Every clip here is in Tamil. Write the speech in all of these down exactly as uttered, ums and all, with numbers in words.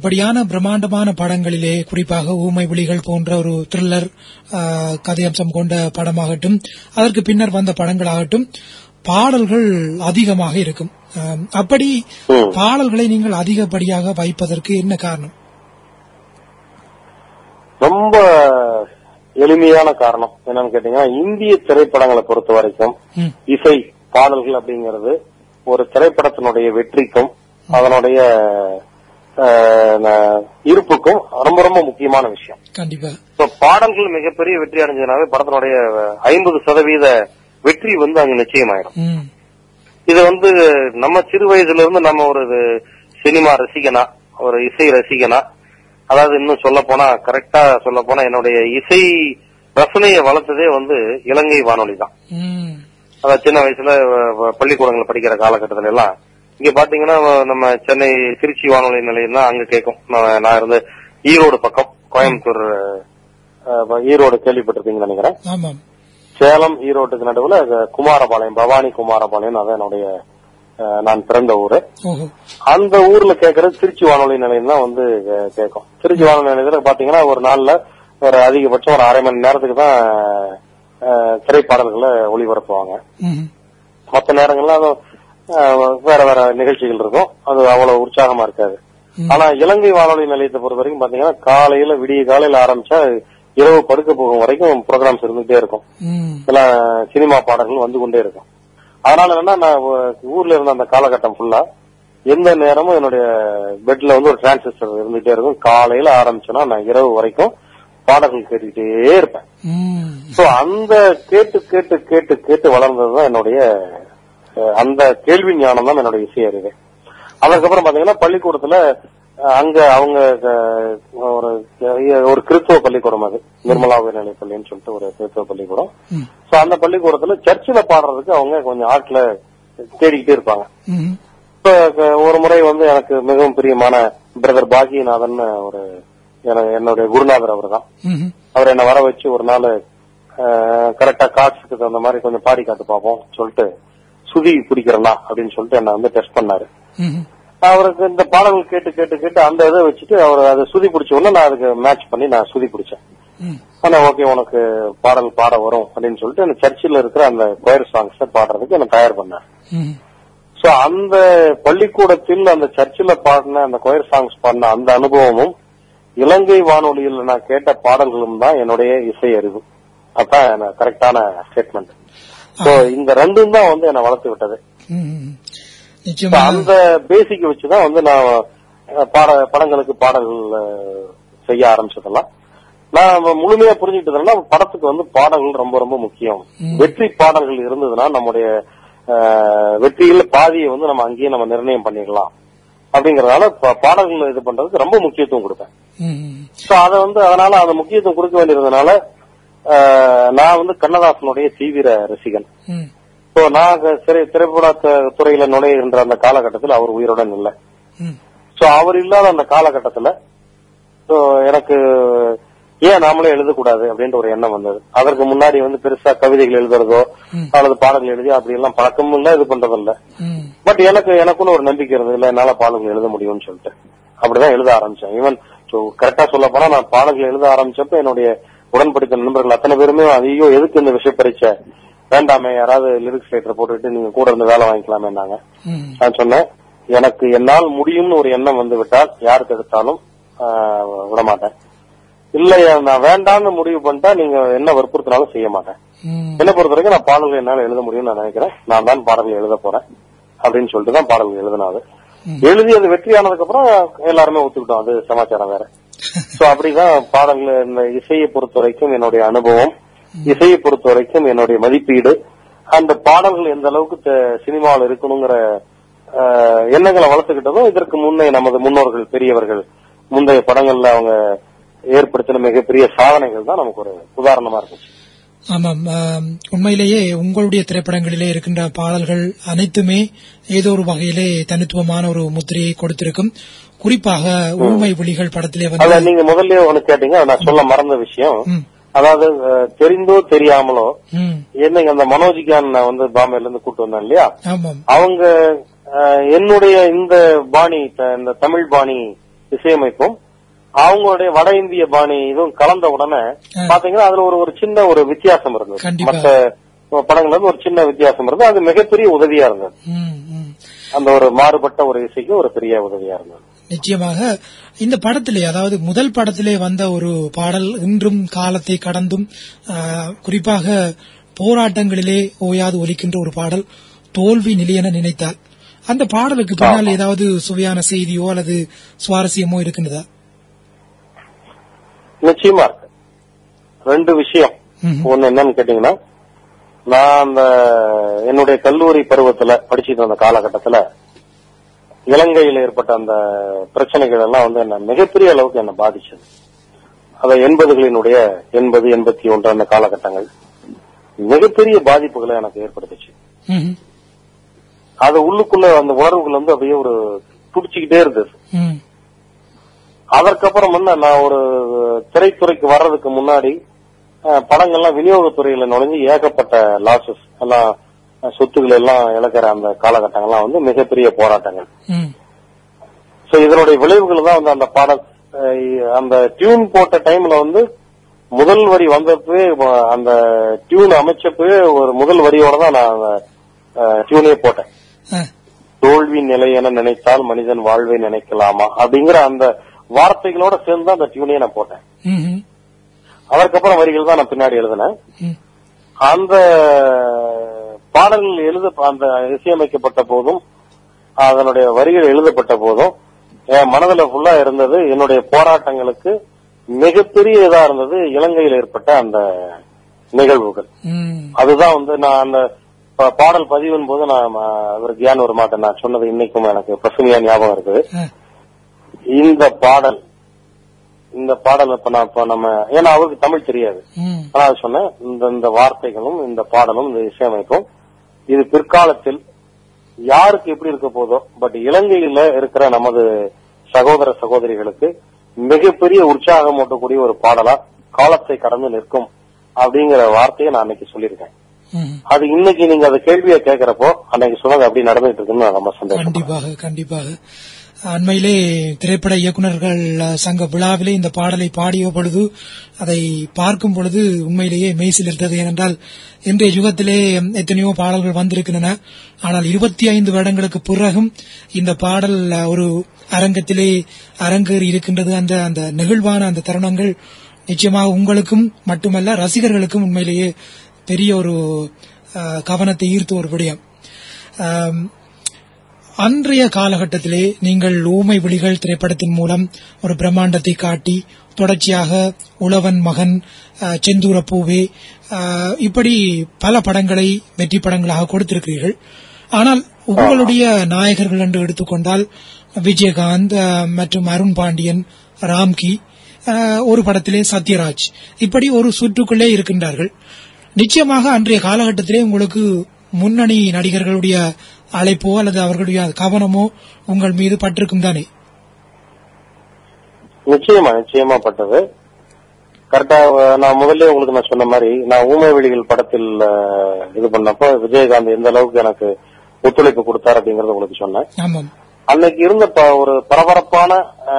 இப்படியான பிரம்மாண்டமான படங்களிலே குறிப்பாக ஊமை விழிகள் போன்ற ஒரு த்ரில்லர் கதையம்சம் கொண்ட படமாகட்டும், அதற்கு பின்னர் வந்த படங்களாகட்டும், பாடல்கள் அதிகமாக இருக்கும். அப்படி பாடல்களை நீங்கள் அதிகப்படியாக வைப்பதற்கு என்ன காரணம்? ரொம்ப எளிமையான காரணம் என்னன்னு கேட்டீங்கன்னா, இந்திய திரைப்படங்களை பொறுத்த வரைக்கும் இசை பாடல்கள் அப்படிங்கிறது ஒரு திரைப்படத்தினுடைய வெற்றிக்கும் அதனுடைய இருப்புக்கும் ரொம்ப ரொம்ப முக்கியமான விஷயம். கண்டிப்பா பாடல்கள் மிகப்பெரிய வெற்றி அடைஞ்சதுனாவே படத்தினுடைய ஐம்பது சதவீத வெற்றி வந்து அங்க நிச்சயமாயிடும். இது வந்து நம்ம சிறு வயசுல இருந்து நம்ம ஒரு சினிமா ரசிகனா, ஒரு இசை ரசிகனா, அதாவது இன்னும் சொல்ல போனா கரெக்டா சொல்ல போனா என்னுடைய இசை ரசனையை வளர்த்ததே வந்து இலங்கை வானொலி தான். அதாவது சின்ன வயசுல பள்ளிக்கூடங்கள் படிக்கிற காலகட்டத்துல எல்லாம் இங்க பாத்தீங்கன்னா நம்ம சென்னை திருச்சி வானொலி நிலையம் தான் அங்க கேட்கும். நான் இருந்த ஈரோடு பக்கம், கோயம்புத்தூர் ஈரோடு கேள்விப்பட்டிருப்பீங்கன்னு நினைக்கிறேன். சேலம் ஈரோட்டுக்கு நடுவுல குமாரபாளையம், பவானி குமாரபாளையம், அதான் என்னுடைய நான் பிறந்த ஊரு. அந்த ஊர்ல கேட்கறது திருச்சி வானொலி நிலையம் தான் வந்து கேட்கும். திருச்சி வானொலி நிலையத்துல பாத்தீங்கன்னா ஒரு நாள்ல ஒரு அதிகபட்சம் ஒரு அரை மணி நேரத்துக்கு தான் திரைப்பாடல்களை ஒளிபரப்புவாங்க. மற்ற நேரங்கள்ல வேற வேற நிகழ்ச்சிகள் இருக்கும், அது அவ்வளவு உற்சாகமா இருக்காது. ஆனா இலங்கை வானொலி நிலையத்தை பொறுத்த வரைக்கும் பாத்தீங்கன்னா காலையில விடிய காலையில ஆரம்பிச்சா இரவு படுக்க போகும் வரைக்கும் ப்ரோக்ராம்ஸ் இருந்துகிட்டே இருக்கும். எல்லாம் சினிமா பாடல்கள் வந்து கொண்டே இருக்கும். அதனால என்னன்னா நான் ஊர்ல இருந்த அந்த காலகட்டம் ஃபுல்லா எந்த நேரமும் என்னுடைய பெட்ல வந்து ஒரு டிரான்சிஸ்டர் இருந்துகிட்டே இருக்கும். காலையில ஆரம்பிச்சோன்னா நான் இரவு வரைக்கும் பாடல்கள் கேட்டுக்கிட்டே இருப்பேன். சோ அந்த கேட்டு கேட்டு கேட்டு கேட்டு வளர்ந்ததுதான் என்னுடைய அந்த கேள்வி ஞானம் தான் என்னுடைய இசை அறிவு. அதுக்கப்புறம் பாத்தீங்கன்னா பள்ளிக்கூடத்துல அங்க அவங்க ஒரு ஒரு கிறிஸ்துவ பள்ளிக்கூடம், அது நிர்மலா உயர்நிலை பள்ளின்னு சொல்லிட்டு ஒரு கிறிஸ்துவ பள்ளிக்கூடம். சோ அந்த பள்ளிக்கூடத்துல சர்ச்சில் பாடுறதுக்கு அவங்க கொஞ்சம் ஆட்ல தேடிக்கிட்டே இருப்பாங்க. ஒரு முறை வந்து எனக்கு மிகவும் பிரியமான பிரதர் பாகியநாதன் ஒரு என்னுடைய குருநாதர் அவர் தான். அவர் என்ன வர வச்சு ஒரு நாள் கரெக்டா காட்சிக்கு தகுந்த மாதிரி கொஞ்சம் பாடி காத்து பார்ப்போம் சொல்லிட்டு சுதி பிடிக்கிறனா அப்படின்னு சொல்லிட்டு என்ன வந்து டெஸ்ட் பண்ணாரு. அவருக்கு இந்த பாடல்கள் கேட்டு கேட்டு கேட்டு அந்த இதை வச்சுட்டு அவர் அதை சுதி பிடிச்ச உடனே நான் அதுக்கு மேட்ச் பண்ணி நான் சுதி பிடிச்சேன். ஆனா ஓகே உனக்கு பாடல் பாட வரும் அப்படின்னு சொல்லிட்டு அந்த சர்ச்சில் இருக்கிற அந்த கொயர் சாங்ஸ் பாடுறதுக்கு என்ன தயார் பண்ணார். சோ அந்த பள்ளிக்கூடத்தில் அந்த சர்ச்சில் பாடின அந்த கொயர் சாங்ஸ் பாடின அந்த அனுபவமும் இலங்கை வானொலியில் நான் கேட்ட பாடல்களும் தான் என்னுடைய இசை அறிவு. அதான் கரெக்டான ஸ்டேட்மெண்ட். சோ இந்த ரெண்டும் தான் வந்து என்ன வளர்த்து விட்டது. அந்த பேசிக் வச்சுதான் வந்து நான் பாட படங்களுக்கு பாடல்கள் செய்ய ஆரம்பிச்சதெல்லாம் நான் முழுமையா புரிஞ்சுக்கிட்டதுன்னா படத்துக்கு வந்து பாடல்கள் ரொம்ப ரொம்ப முக்கியம். வெற்றி பாடல்கள் இருந்ததுன்னா நம்முடைய வெற்றியில பாதியை வந்து நம்ம அங்கேயே நம்ம நிர்ணயம் பண்ணிடலாம் அப்படிங்கறதால பாடல்கள் இது பண்றதுக்கு ரொம்ப முக்கியத்துவம் கொடுப்பேன். சோ அதை வந்து அதனால அந்த முக்கியத்துவம் கொடுக்க வேண்டியதுனால நான் வந்து கண்ணதாசனுடைய தீவிர ரசிகன். சோ நான் திரைப்பட துறையில நுழைகின்ற அந்த காலகட்டத்தில் அவர் உயிருடன் இல்லை. சோ அவர் இல்லாத அந்த காலகட்டத்துல எனக்கு ஏன் நாமளே எழுதக்கூடாது அப்படின்ற ஒரு எண்ணம் வந்தது. அதற்கு முன்னாடி வந்து பெருசா கவிதைகள் எழுதுறதோ அல்லது பாடல்கள் எழுதி அப்படி எல்லாம் பழக்கமும் இல்ல, இது பண்றதில்ல. பட் எனக்கு எனக்குன்னு ஒரு நம்பிக்கை இருந்தது, இல்ல என்னால பாடல்கள் எழுத முடியும்னு சொல்லிட்டு அப்படிதான் எழுத ஆரம்பிச்சேன். ஈவன் கரெக்டா சொல்ல போனா நான் பாடல்கள் எழுத ஆரம்பிச்சப்ப என்னுடைய உடன் படித்த நண்பர்கள் அத்தனை பேருமே ஐயோ எதுக்கு இந்த விஷயம் பரீட்சை வேண்டாமே, யாராவது லிரிக்ஸ் ரைட்டர் போட்டுட்டு நீங்க கூட இருந்து வேலை வாங்கிக்கலாமே. நாங்க நான் சொன்னேன் எனக்கு என்னால் முடியும்னு ஒரு எண்ணம் வந்து விட்டால் யாருக்கு எடுத்தாலும் விடமாட்டேன். இல்ல நான் வேண்டாம்னு முடிவு பண்ணிட்டா நீங்க என்ன வற்புறுத்தினாலும் செய்ய மாட்டேன். என்ன பொறுத்த வரைக்கும் நான் பாடல்கள் என்னால எழுத முடியும்னு நான் நினைக்கிறேன். நான் தான் பாடல்கள் எழுத போறேன் அப்படின்னு சொல்லிட்டு தான் பாடல்கள் எழுதினாது. எழுதி அது வெற்றி ஆனதுக்கு அப்புறம் எல்லாருமே ஒத்துக்கிட்டோம், அது சமாச்சாரம் வேற. சோ அப்படிதான் பாடல்கள் இந்த இசையை பொறுத்த வரைக்கும் என்னுடைய அனுபவம், இசையை பொறுத்த வரைக்கும் என்னுடைய மதிப்பீடு, அந்த பாடல்கள் எந்த அளவுக்கு சினிமாவில் இருக்கணுங்கிற எண்ணங்களை வளர்த்துக்கிட்டதும் இதற்கு முன்னே நமது முன்னோர்கள் பெரியவர்கள் முந்தைய படங்கள்ல அவங்க ஏற்படுத்தின மிகப்பெரிய சாதனைகள் தான் நமக்கு ஒரு உதாரணமா இருந்துச்சு. ஆமாம், உண்மையிலேயே உங்களுடைய திரைப்படங்களிலே இருக்கின்ற பாடல்கள் அனைத்துமே ஏதோ ஒரு வகையிலே தனித்துவமான ஒரு முத்திரையை கொடுத்திருக்கும். குறிப்பாக ஊமை விழிகள் படத்திலே வந்து நீங்க முதல்ல ஒண்ணு கேட்டீங்க, நான் சொல்ல மறந்த விஷயம். அதாவது தெரிந்தோ தெரியாமலோ என்ன அந்த மனோஜிகான் வந்து பாம்பேல இருந்து கூட்டு வந்தேன் இல்லையா, அவங்க என்னுடைய இந்த பாணி இந்த தமிழ் பாணி இசையமைப்பும் அவங்களுடைய வட இந்திய பாணி இதுவும் கலந்த உடனே பாத்தீங்கன்னா அதுல ஒரு ஒரு சின்ன ஒரு வித்தியாசம் இருந்தது. மற்ற படங்கள்ல இருந்து ஒரு சின்ன வித்தியாசம் இருந்தது. அது மிகப்பெரிய உதவியா இருந்தது. அந்த ஒரு மாறுபட்ட ஒரு இசைக்கு ஒரு பெரிய உதவியா இருந்தது. நிச்சயமாக இந்த படத்திலே, அதாவது முதல் படத்திலே வந்த ஒரு பாடல் இன்றும் காலத்தை கடந்தும் குறிப்பாக போராட்டங்களிலே ஓயாது ஒலிக்கின்ற ஒரு பாடல், தோல்வி நிலையென நினைத்தால். அந்த பாடலுக்கு பின்னால் ஏதாவது சுவையான செய்தியோ அல்லது சுவாரஸ்யமோ இருக்கின்றதா? நிச்சயமா இருக்கு. ரெண்டு விஷயம். ஒன்னு என்னன்னு கேட்டீங்கன்னா, நான் அந்த என்னுடைய கல்லூரி பருவத்துல படிச்சுட்டு இருந்த காலகட்டத்துல இலங்கையில் ஏற்பட்ட அந்த பிரச்சனைகள் எல்லாம் வந்து என்ன மிகப்பெரிய அளவுக்கு என்ன பாதிச்சது. அத எண்பதுகளினுடைய எண்பது எண்பத்தி ஒன்று அந்த காலகட்டங்கள் மிகப்பெரிய பாதிப்புகளை எனக்கு ஏற்படுத்துச்சு. அது உள்ளுக்குள்ள அந்த உணர்வுகள் வந்து அப்படியே ஒரு துடிச்சுக்கிட்டே இருந்தது. அதற்கப்புறம் வந்து நான் ஒரு திரைத்துறைக்கு வர்றதுக்கு முன்னாடி படங்கள்லாம் விநியோகத்துறையில நுழைஞ்சு ஏகப்பட்ட லாசஸ் எல்லாம், சொத்துக்கள் எல்லாம் இழக்கிற அந்த காலகட்டங்கள்லாம் வந்து மிகப்பெரிய போராட்டங்கள். சோ இதனுடைய விளைவுகள் தான் வந்து அந்த பாடல் அந்த டியூன் போட்ட டைம்ல வந்து முதல் வரி வந்தப்பவே, அந்த டியூன் அமைச்சப்பவே ஒரு முதல் வரியோட தான் நான் டியூனே போட்டேன். தோல்வி நிலை என நினைத்தால் மனிதன் வாழ்வை நினைக்கலாமா அப்படிங்கிற அந்த வார்த்தைகளோட சேர்ந்து அந்த டியூனே நான் போட்டேன். அதற்கப்புறம் வரிகள் தான் நான் பின்னாடி எழுதினேன். அந்த பாடல்கள் எழுத அந்த இசையமைக்கப்பட்ட போதும் அதனுடைய வரிகள் எழுதப்பட்ட போதும் என் மனதுல ஃபுல்லா இருந்தது என்னுடைய போராட்டங்களுக்கு மிகப்பெரிய இதா இருந்தது இலங்கையில் ஏற்பட்ட அந்த நிகழ்வுகள். அதுதான் வந்து நான் அந்த பாடல் பதிவின் போது நான் ஒரு கியான் ஒரு மாட்டேன் நான் சொன்னது இன்னைக்கும் எனக்கு பசுமையா ஞாபகம் இருக்குது. இந்த பாடல் இந்த பாடல் இப்ப நான் இப்ப நம்ம ஏன்னா அவருக்கு தமிழ் தெரியாது, ஆனா சொன்னேன் இந்த இந்த வார்த்தைகளும் இந்த பாடலும் இந்த இசையமைப்பும் இது பிற்காலத்தில் யாருக்கு எப்படி இருக்க போதோ, பட் இலங்கையில இருக்கிற நமது சகோதர சகோதரிகளுக்கு மிகப்பெரிய உற்சாகம் ஊட்டக்கூடிய ஒரு பாடலா காலத்தை கடந்து நிற்கும் அப்படிங்கிற வார்த்தையை நான் அன்னைக்கு சொல்லியிருக்கேன். அது இன்னைக்கு நீங்க அந்த கேள்வியை கேட்கிறப்போ அன்னைக்கு சொன்னது அப்படி நடந்துட்டு இருக்குன்னு நான் ரொம்ப சந்தோஷம். கண்டிப்பாக கண்டிப்பாக அண்மையிலே திரைப்பட இயக்குநர்கள் சங்க விழாவிலே இந்த பாடலை பாடிய பொழுது அதை பார்க்கும் பொழுது உண்மையிலேயே மெய்சிலிருந்தது. ஏனென்றால் இன்றைய யுகத்திலே எத்தனையோ பாடல்கள் வந்திருக்கின்றன, ஆனால் இருபத்தி ஐந்து வருடங்களுக்கு பிறகும் இந்த பாடல் ஒரு அரங்கத்திலே அரங்கேறி இருக்கின்றது. அந்த அந்த நெகிழ்வான அந்த தருணங்கள் நிச்சயமாக உங்களுக்கும் மட்டுமல்ல ரசிகர்களுக்கும் உண்மையிலேயே பெரிய ஒரு கவனத்தை ஈர்த்த ஒரு விடயம். அன்றைய காலகட்டத்திலே நீங்கள் ஊமை விழிகள் திரைப்படத்தின் மூலம் ஒரு பிரம்மாண்டத்தை காட்டி தொடர்ச்சியாக உழவன் மகன், செந்தூர பூவே, இப்படி பல படங்களை வெற்றி படங்களாக கொடுத்திருக்கிறீர்கள். ஆனால் உங்களுடைய நாயகர்கள் என்று எடுத்துக்கொண்டால் விஜயகாந்த் மற்றும் அருண் பாண்டியன், ராம்கி, ஒரு படத்திலே சத்யராஜ், இப்படி ஒரு சுற்றுக்குள்ளே இருக்கின்றார்கள். நிச்சயமாக அன்றைய காலகட்டத்திலே உங்களுக்கு முன்னணி நடிகர்களுடைய அழைப்போ அல்லது அவர்களுடைய கவனமோ உங்கள் மீது பட்டிருக்கும் தானே? நிச்சயமா நிச்சயமா பட்டது. கரெக்டா நான் முதல்ல உங்களுக்கு நான் சொன்ன மாதிரி நான் ஊமை விழிகள் படத்தில் இது பண்ணப்போ விஜயகாந்த் எந்த அளவுக்கு எனக்கு ஒத்துழைப்பு கொடுத்தார் அப்படிங்கறத உங்களுக்கு சொன்னேன். அன்னைக்கு இருந்த ஒரு பரபரப்பான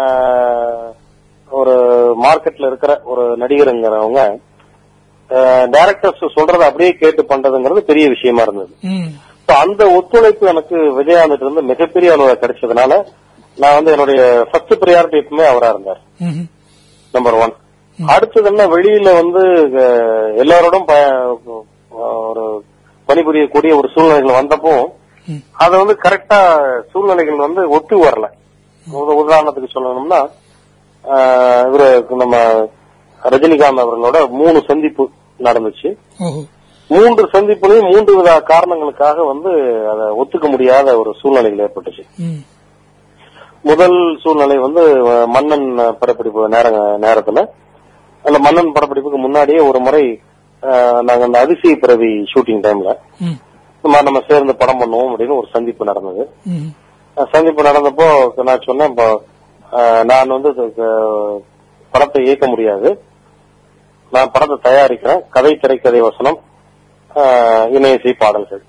ஒரு மார்க்கெட்ல இருக்கிற ஒரு நடிகருங்கிறவங்க டைரக்டர்ஸ் சொல்றதை அப்படியே கேட்டு பண்றதுங்கிறது பெரிய விஷயமா இருந்தது. அந்த ஒத்துழைப்பு எனக்கு விஜயகாந்த் இருந்து மிகப்பெரிய அளவு கிடைச்சதுனால நான் வந்து என்னுடைய ஃபர்ஸ்ட் பிரியாரிட்டி எப்பவுமே அவரா இருந்தார், நம்பர் ஒன். அடுத்தது என்ன, வெளியில வந்து எல்லாரோடும் ஒரு பணிபுரியக்கூடிய ஒரு சூழ்நிலைகள் வந்தப்போ அது வந்து கரெக்டா சூழ்நிலைகள் வந்து ஒத்து வரல. உதாரணத்துக்கு சொல்லணும்னா இவரு நம்ம ரஜினிகாந்த் அவர்களோட மூணு சந்திப்பு நடந்துச்சு. மூன்று சந்திப்புலையும் மூன்று வித காரணங்களுக்காக வந்து அதை ஒத்துக்க முடியாத ஒரு சூழ்நிலைகள் ஏற்பட்டுச்சு. முதல் சூழ்நிலை வந்து மன்னன் படப்பிடிப்பு நேர நேரத்துல அந்த மன்னன் படப்பிடிப்புக்கு முன்னாடியே ஒரு முறை நாங்க அந்த அதிசய பிறவி ஷூட்டிங் டைம்ல நம்ம சேர்ந்து படம் பண்ணுவோம் அப்படின்னு ஒரு சந்திப்பு நடந்தது. சந்திப்பு நடந்தப்போ நான் சொன்னேன், இப்போ நான் வந்து படத்தை இயக்க முடியாது, நான் படத்தை தயாரிக்கிறேன், கதை திரைக்கதை வசனம் இணையசை பாடல்கள்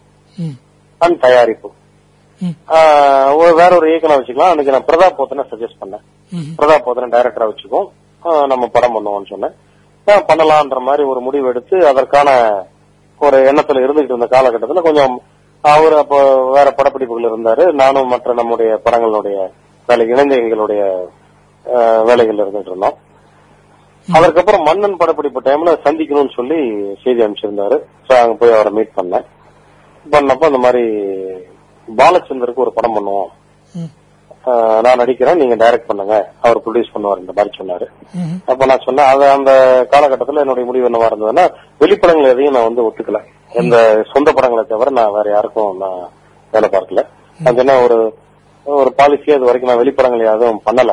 அண்ட் தயாரிப்பு வேற ஒரு இயக்குனர் வச்சுக்கலாம். அன்னைக்கு நான் பிரதாப் போத்தனை சஜஸ்ட் பண்ணேன். பிரதாப் போதனை டைரக்டரா வச்சுக்கோ, நம்ம படம் பண்ணுவோம்னு சொன்னேன். பண்ணலான்ற மாதிரி ஒரு முடிவு எடுத்து அதற்கான ஒரு எண்ணத்துல இருந்துகிட்டு இருந்த காலகட்டத்துல கொஞ்சம் அவர் அப்ப வேற படப்பிடிப்புகள் இருந்தாரு. நானும் மற்ற நம்முடைய படங்களுடைய வேலை இளைஞர்களுடைய வேலைகள் இருந்துட்டு இருந்தோம். அதற்கப்புறம் மன்னன் படப்பிடிப்பு டைம்ல சந்திக்கணும்னு சொல்லி செய்தி அனுப்பிச்சிருந்தாரு. சோ அங்க போய் அவரை மீட் பண்ணேன். பண்ணப்ப அந்த மாதிரி பாலச்சந்தருக்கு ஒரு படம் பண்ணுவோம், நான் நடிக்கிறேன், நீங்க டைரக்ட் பண்ணுங்க, அவர் ப்ரொடியூஸ் பண்ணுவார் இந்த மாதிரி சொன்னாரு. அப்ப நான் சொன்னேன், அது அந்த காலகட்டத்தில் என்னுடைய முடிவு என்னவா இருந்ததுன்னா, வெளிப்படங்கள் எதையும் நான் வந்து ஒத்துக்கல. எந்த சொந்த படங்களை தவிர நான் வேற யாருக்கும் நான் வேலை பார்க்கல. நான் சொன்ன ஒரு ஒரு பாலிசி, அது வரைக்கும் நான் வெளிப்படங்கள் எதுவும் பண்ணல.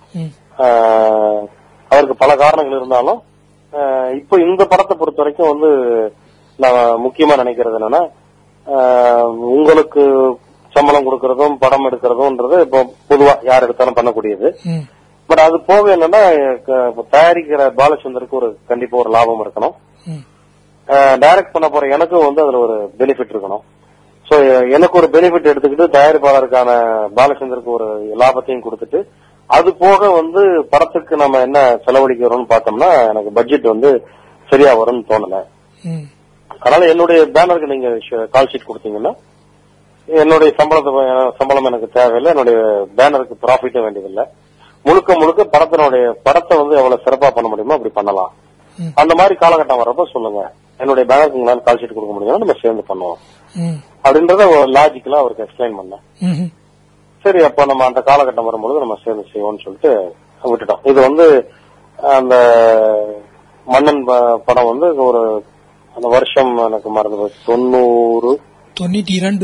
அவருக்கு பல காரணங்கள் இருந்தாலும் இப்போ இந்த படத்தை பொறுத்த வரைக்கும் வந்து நான் முக்கியமா நினைக்கிறது என்னன்னா, உங்களுக்கு சம்பளம் கொடுக்கறதும் படம் எடுக்கிறதும்ன்றது இப்போ பொதுவா யார் எடுத்தாலும் பண்ணக்கூடியது. பட் அது போக என்னன்னா, தயாரிக்கிற பாலச்சந்தருக்கு ஒரு கண்டிப்பா ஒரு லாபம் இருக்கணும், டைரக்ட் பண்ண போற எனக்கும் வந்து அதுல ஒரு பெனிஃபிட் இருக்கணும். சோ எனக்கு ஒரு பெனிஃபிட் எடுத்துக்கிட்டு தயாரிப்பாளருக்கான பாலச்சந்தருக்கு ஒரு லாபத்தையும் கொடுத்துட்டு, அது போக வந்து படத்துக்கு நம்ம என்ன செலவழிக்கிறோம்னு பார்த்தோம்னா எனக்கு பட்ஜெட் வந்து சரியா வரும்னு தோணல. அதனால என்னுடைய பேனருக்கு நீங்க கால் ஷீட் கொடுத்தீங்கன்னா என்னுடைய சம்பளத்தை சம்பளம் எனக்கு தேவையில்லை, என்னுடைய பேனருக்கு ப்ராஃபிட்டும் வேண்டியதில்லை, முழுக்க முழுக்க படத்தினுடைய படத்தை வந்து எவ்வளவு சிறப்பா பண்ண முடியுமோ அப்படி பண்ணலாம். அந்த மாதிரி காலகட்டம் வரப்ப சொல்லுங்க, என்னுடைய பேனருக்கு உங்களால கால் ஷீட் கொடுக்க முடியும், நம்ம சேர்ந்து பண்ணுவோம் அப்படின்றத லாஜிக்கலா அவருக்கு எக்ஸ்பிளைன் பண்ணேன். சரி, அப்ப நம்ம அந்த காலகட்டம் வரும்பொழுது நம்ம சேர்ந்து செய்வோம்னு சொல்லிட்டு விட்டுட்டோம். இது வந்து அந்த மன்னன் படம் வந்து ஒரு அந்த வருஷம் எனக்கு மறந்து தொண்ணூறு தொண்ணூத்தி இரண்டு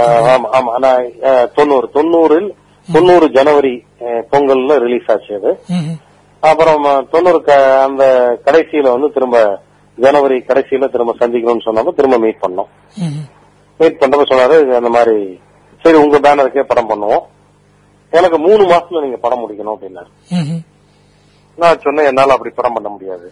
தொண்ணூறு தொண்ணூறில் தொண்ணூறு ஜனவரி பொங்கல்ல ரிலீஸ் ஆச்சு அது. அப்புறம் தொண்ணூறு அந்த கடைசியில வந்து திரும்ப ஜனவரி கடைசியில திரும்ப சந்திக்கணும்னு சொன்னப்ப திரும்ப மீட் பண்ணோம். மீட் பண்றப்ப சொன்னாரு, அந்த மாதிரி சரி உங்க பேனருக்கே படம் பண்ணுவோம், எனக்கு மூணு மாசத்துல நீங்க படம் முடிக்கணும் அப்படின்னாரு. நான் சொன்னேன், என்னால அப்படி படம் பண்ண முடியாது.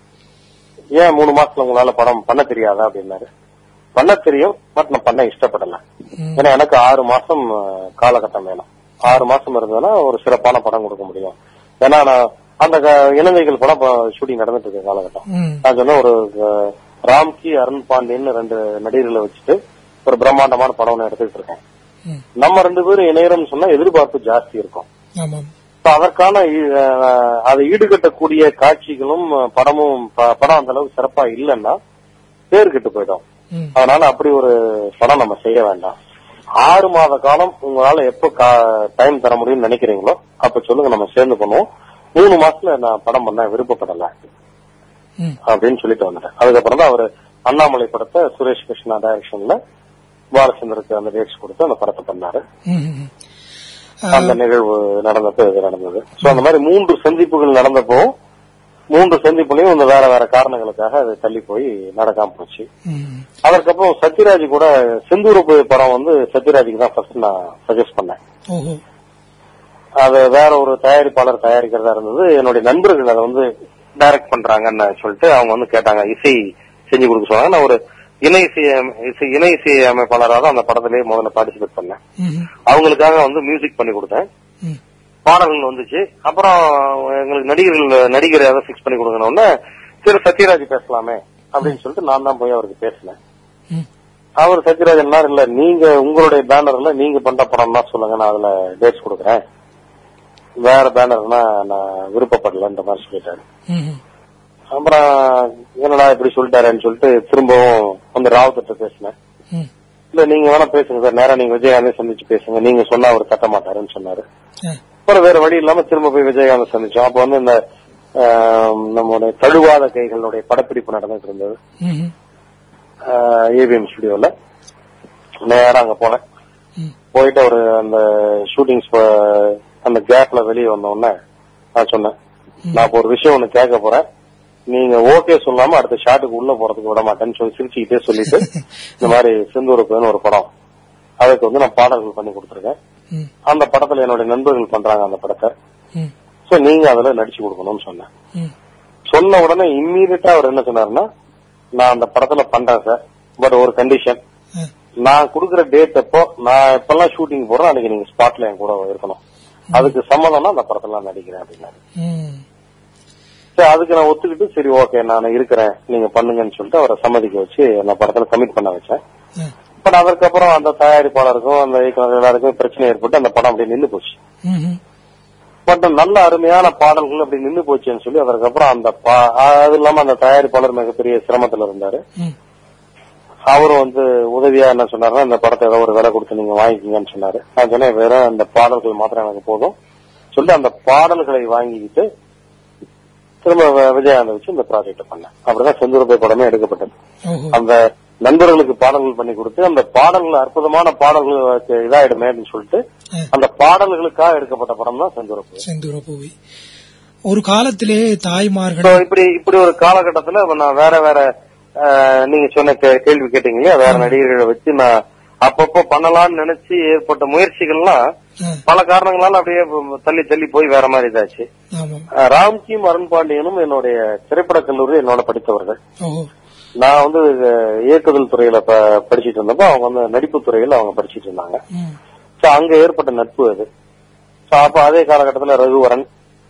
ஏன் மூணு மாசத்துல உங்களால படம் பண்ண தெரியாதா அப்படின்னாரு. பண்ண தெரியும், பட் நான் பண்ண இஷ்டப்படல. ஏன்னா எனக்கு ஆறு மாசம் காலகட்டம் வேணும். ஆறு மாசம் இருந்ததுன்னா ஒரு சிறப்பான படம் கொடுக்க முடியும். ஏன்னா நான் அந்த இலங்கைகள் படம் ஷூட்டிங் நடந்துட்டு இருக்க காலகட்டம். நான் சொன்ன ஒரு ராம்கி அருண் பாண்டியன் ரெண்டு நடிகர்களை வச்சுட்டு ஒரு பிரம்மாண்டமான படம் எடுத்துக்கிட்டு இருக்கேன். நம்ம ரெண்டு பேரும் இணையறோம்னு சொன்னா எதிர்பார்ப்பு ஜாஸ்தி இருக்கும். அதற்கான அதை ஈடுகட்டக்கூடிய காட்சிகளும் படமும் படம் அந்த அளவுக்கு சிறப்பா இல்லைன்னா பேர் கெட்டு போயிடும். அதனால அப்படி ஒரு படம் நம்ம செய்ய வேண்டாம். ஆறு மாத காலம் உங்களால எப்ப டைம் தர முடியும்னு நினைக்கிறீங்களோ அப்ப சொல்லுங்க, நம்ம சேர்ந்து பண்ணுவோம். மூணு மாசத்துல நான் படம் பண்ண விருப்பப்படல அப்படின்னு சொல்லிட்டு வந்துட்டேன். அதுக்கப்புறம் தான் அவரு அண்ணாமலை படத்தை சுரேஷ் கிருஷ்ணா டைரக்ஷன்ல பாலச்சந்தருக்கு அந்த டேட்ஸ் கொடுத்து அந்த படத்தை பண்ணாரு. அந்த நிகழ்வு நடந்தப்போ இது நடந்தது. சோ அந்த மாதிரி மூன்று சந்திப்புகள் நடந்தப்போ மூன்று சந்திப்புலையும் இந்த வேற வேற காரணங்களுக்காக அது தள்ளி போய் நடக்காம போச்சு. அதற்கப்புறம் சத்யராஜ் கூட செந்தூர படம் வந்து சத்யராஜுக்கு தான் ஃபர்ஸ்ட் நான் சஜஸ்ட் பண்ணேன். அது வேற ஒரு தயாரிப்பாளர் தயாரிக்கிறதா இருந்தது. என்னுடைய நண்பர்கள் அதை வந்து டைரக்ட் பண்றாங்கன்னு சொல்லிட்டு அவங்க வந்து கேட்டாங்க, இசை செஞ்சு கொடுக்க சொன்னாங்க. நான் ஒரு இணை இசை இணை இசை அமைப்பாளராக தான் அந்த படத்திலேயே முதல்ல பார்ட்டிசிபேட் பண்ணேன். அவங்களுக்காக வந்து மியூசிக் பண்ணி கொடுத்தேன், பாடல்கள் வந்துச்சு. அப்புறம் எங்களுக்கு நடிகர்கள் நடிகர் ஏதாவது பிக்ஸ் பண்ணி கொடுக்கணும்னு சரி சத்யராஜ் பேசலாமே அப்படின்னு சொல்லிட்டு நான் தான் போய் அவருக்கு பேசினேன். அவர் சத்யராஜ் என்ன இல்ல, நீங்க உங்களுடைய பேனர்ல நீங்க பண்ற படம் தான் சொல்லுங்க, நான் அதுல டேட்ஸ் கொடுக்குறேன், வேற பேனர்னா நான் விருப்பப்படலன்ற மாதிரி சொல்லிட்டாரு. அப்புறம் என்னடா இப்படி சொல்லிட்டாருன்னு சொல்லிட்டு திரும்பவும் அந்த ராவத்திட்ட பேசினேன். இல்ல நீங்க வேணா பேசுங்க சார், நேரம் நீங்க விஜயகாந்தை சந்திச்சு பேசுங்க, நீங்க சொன்னா அவர் தட்ட மாட்டாருன்னு சொன்னாரு. அப்புறம் வேற வழி இல்லாம திரும்ப போய் விஜயகாந்தை சந்திச்சோம். அப்ப வந்து இந்த நம்மளுடைய தழுவாத கைகளுடைய படப்பிடிப்பு நடந்துட்டு இருந்தது ஏவிஎம் ஸ்டுடியோல. நேரம் அங்க போனேன். போயிட்டு ஒரு அந்த ஷூட்டிங்ஸ் அந்த கேப்ல வெளியே வந்த உடனே நான் சொன்னேன், நான் இப்ப ஒரு விஷயம் ஒண்ணு கேட்க போறேன், நீங்க ஓகே சொல்லாம அடுத்த ஷாட்டுக்கு உள்ள போறதுக்கு விட மாட்டேன்னு சொல்லி சிரிச்சுக்கிட்டே சொல்லிட்டு இந்த மாதிரி செந்தூருக்குன்னு ஒரு படம் அதுக்கு வந்து நான் பாடல்கள் பண்ணி கொடுத்துருக்கேன். அந்த படத்துல என்னுடைய நண்பர்கள் பண்றாங்க அந்த படத்தை, சோ நீங்க அதுல நடிச்சு கொடுக்கணும்னு சொன்னேன். சொன்ன உடனே இம்மீடியட்டா அவர் என்ன சொன்னாருன்னா, நான் அந்த படத்துல பண்றேன் சார், பட் ஒரு கண்டிஷன், நான் குடுக்கற டேட் அப்போ நான் எப்பெல்லாம் ஷூட்டிங் போறேன் அன்னைக்கு நீங்க ஸ்பாட்ல என் கூட இருக்கணும். அதுக்கு சம்மதம்னா அந்த படத்துல நடிக்கிறேன் அப்படின்னாரு. சரி, அதுக்கு நான் ஒத்துக்கிட்டு சரி ஓகே நான் இருக்கிறேன் நீங்க பண்ணுங்கன்னு சொல்லிட்டு அவரை சம்மதிக்க வச்சு நான் படத்துல கமிட் பண்ண வச்சேன். பட் அதற்கப்புறம் அந்த தயாரிப்பாளருக்கும் அந்த இயக்குனர் எல்லாருக்கும் பிரச்சனை ஏற்பட்டு அந்த படம் அப்படியே நின்று போச்சு. பட் நல்ல அருமையான பாடல்கள் அப்படி நின்று போச்சுன்னு சொல்லி அதற்கப்புறம் அந்த அது இல்லாம அந்த தயாரிப்பாளர் மிகப்பெரிய சிரமத்துல இருந்தாரு. அவரும் வந்து உதவியா என்ன சொன்னாருன்னா இந்த படத்தை ஏதோ ஒரு விலை கொடுத்து நீங்க வாங்கிக்கீங்கன்னு சொன்னாரு. நான் சொன்னேன் வெறும் அந்த பாடல்கள் மாத்திரம் எனக்கு போதும் சொல்லி அந்த பாடல்களை வாங்கிக்கிட்டு திரும்ப விஜயகாந்த் வச்சு இந்த ப்ராஜெக்ட் பண்ணேன். அப்படிதான் செந்தூரப்பை படமே எடுக்கப்பட்டது. அந்த நண்பர்களுக்கு பாடல்கள் பண்ணி கொடுத்து அந்த பாடல்கள் அற்புதமான பாடல்கள் இதாயிடுமே அப்படின்னு சொல்லிட்டு அந்த பாடல்களுக்காக எடுக்கப்பட்ட படம் தான் செந்தூரப்பூ. செந்தூரப்பூவை ஒரு காலத்திலே தாய்மார்கள் இப்படி இப்படி ஒரு காலகட்டத்துல நான் வேற வேற நீங்க சொன்ன கேள்வி கேட்டீங்களே வேற நடிகர்களை வச்சு நான் அப்பப்போ பண்ணலாம்னு நினைச்சு ஏற்பட்ட முயற்சிகள்லாம் பல காரணங்களால அப்படியே தள்ளி தள்ளி போய் வேற மாதிரி இதாச்சு. ராம்கியும் அருண் பாண்டியனும் என்னுடைய திரைப்பட கல்லூரி என்னோட படித்தவர்கள். நான் வந்து இயக்குதல் துறையில படிச்சுட்டு இருந்தப்போ அவங்க வந்து நடிப்பு துறையில அவங்க படிச்சுட்டு இருந்தாங்க. சோ அங்க ஏற்பட்ட நட்பு அது. சோ அப்ப அதே காலகட்டத்துல ரகுவரன்,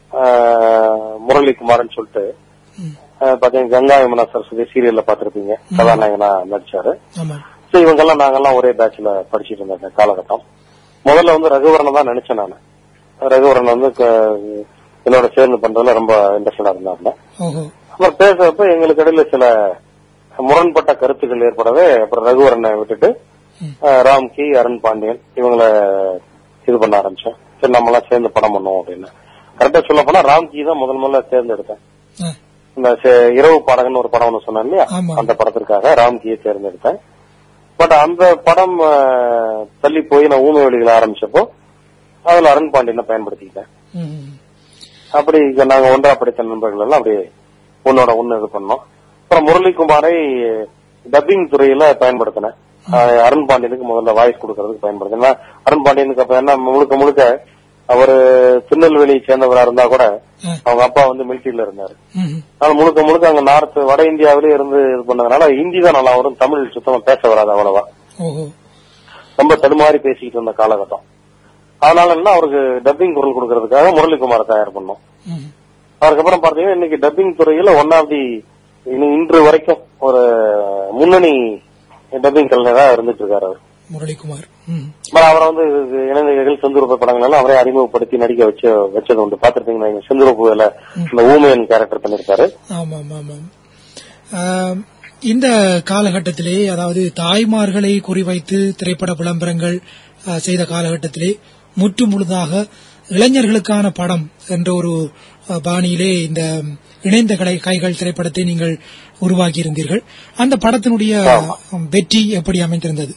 முரளிகுமார்னு சொல்லிட்டு பாத்தீங்கன்னா கங்கா யமுனா சரஸ்வதி சீரியல்ல பாத்திருப்பீங்க, கதாநாயகனா நடிச்சாரு. சோ இவங்கெல்லாம் நாங்கெல்லாம் ஒரே பேட்ச்ல படிச்சுட்டு இருந்த காலகட்டம். முதல்ல வந்து ரகுவரனை தான் நினைச்சேன் நானு. ரகுவரன் வந்து என்னோட சேர்ந்து பண்றதுல ரொம்ப இன்ட்ரெஸ்டா இருந்தாங்க. அப்புறம் பேசுறப்ப எங்களுக்கு இடையில சில முரண்பட்ட கருத்துக்கள் ஏற்படவே அப்புறம் ரகுவரனை விட்டுட்டு ராம்கி, அருண் பாண்டியன் இவங்களை இது பண்ண ஆரம்பிச்சேன். சரி நம்ம எல்லாம் சேர்ந்து படம் பண்ணுவோம் அப்படின்னு. கரெக்டா சொல்ல போனா ராம்கி தான் முதல் முதல்ல தேர்ந்தெடுத்தேன். இந்த இரவு பாடகன்னு ஒரு படம் ஒண்ணு சொன்னேன் இல்லையா, அந்த படத்திற்காக ராம்கியை தேர்ந்தெடுத்தேன். பட் அந்த படம் தள்ளி போய் நான் ஊமை வெளிகளை ஆரம்பிச்சப்போ அதுல அருண் பாண்டியனை பயன்படுத்திக்கிட்டேன். அப்படி நாங்க ஒன்றா படித்த நண்பர்கள் எல்லாம் அப்படியே ஒன்னோட ஒண்ணு இது பண்ணோம். அப்புறம் முரளிகுமாரை டப்பிங் துறையில பயன்படுத்தினேன். அருண் பாண்டியனுக்கு முதல்ல வாய்ஸ் கொடுக்கறதுக்கு பயன்படுத்தினேன். அருண் பாண்டியனுக்கு அப்ப என்ன முழுக்க முழுக்க அவரு திருநெல்வேலியை சேர்ந்தவரா இருந்தா கூட அவங்க அப்பா வந்து மிலிட்டரியில இருந்தாரு. அதனால முழுக்க முழுக்க அங்க நார்த் வட இந்தியாவிலே இருந்து இது பண்ணதுனால ஹிந்தி தான் நல்லா வரும், தமிழ் சுத்தமா பேச வராது அவ்வளவா. ரொம்ப தடுமாறி பேசிக்கிட்டு இருந்த காலகட்டம். அதனால என்ன அவருக்கு டப்பிங் குரல் கொடுக்கறதுக்காக முரளிகுமாரை தயார் பண்ணோம். அதுக்கப்புறம் பாத்தீங்கன்னா இன்னைக்கு டப்பிங் துறையில ஒன் ஆஃப் தி இன்று வரைக்கும் ஒரு முன்னணி டப்பிங் கலைஞரா இருந்துட்டு இருக்காரு அவர் முரளிகுமார். அவரை வந்து இளைஞர்கள் செந்தூரப்பு படங்கள் எல்லாம் அவரே அறிமுகப்படுத்தி நடிக்க வச்சு வச்சது உண்டு. பாத்துருப்பீங்க செந்தூரப்புல இந்த ஊமையன் கேரக்டர் பண்ணிருக்காரு. இந்த காலகட்டத்திலே அதாவது தாய்மார்களை குறிவைத்து திரைப்பட விளம்பரங்கள் செய்த காலகட்டத்திலே முற்று முழுதாக இளைஞர்களுக்கான படம் என்ற ஒரு பாணியிலே இந்த இணைந்த கைகள் திரைப்படத்தை நீங்கள் உருவாக்கி இருந்தீர்கள். அந்த படத்தினுடைய வெற்றி எப்படி அமைந்திருந்தது?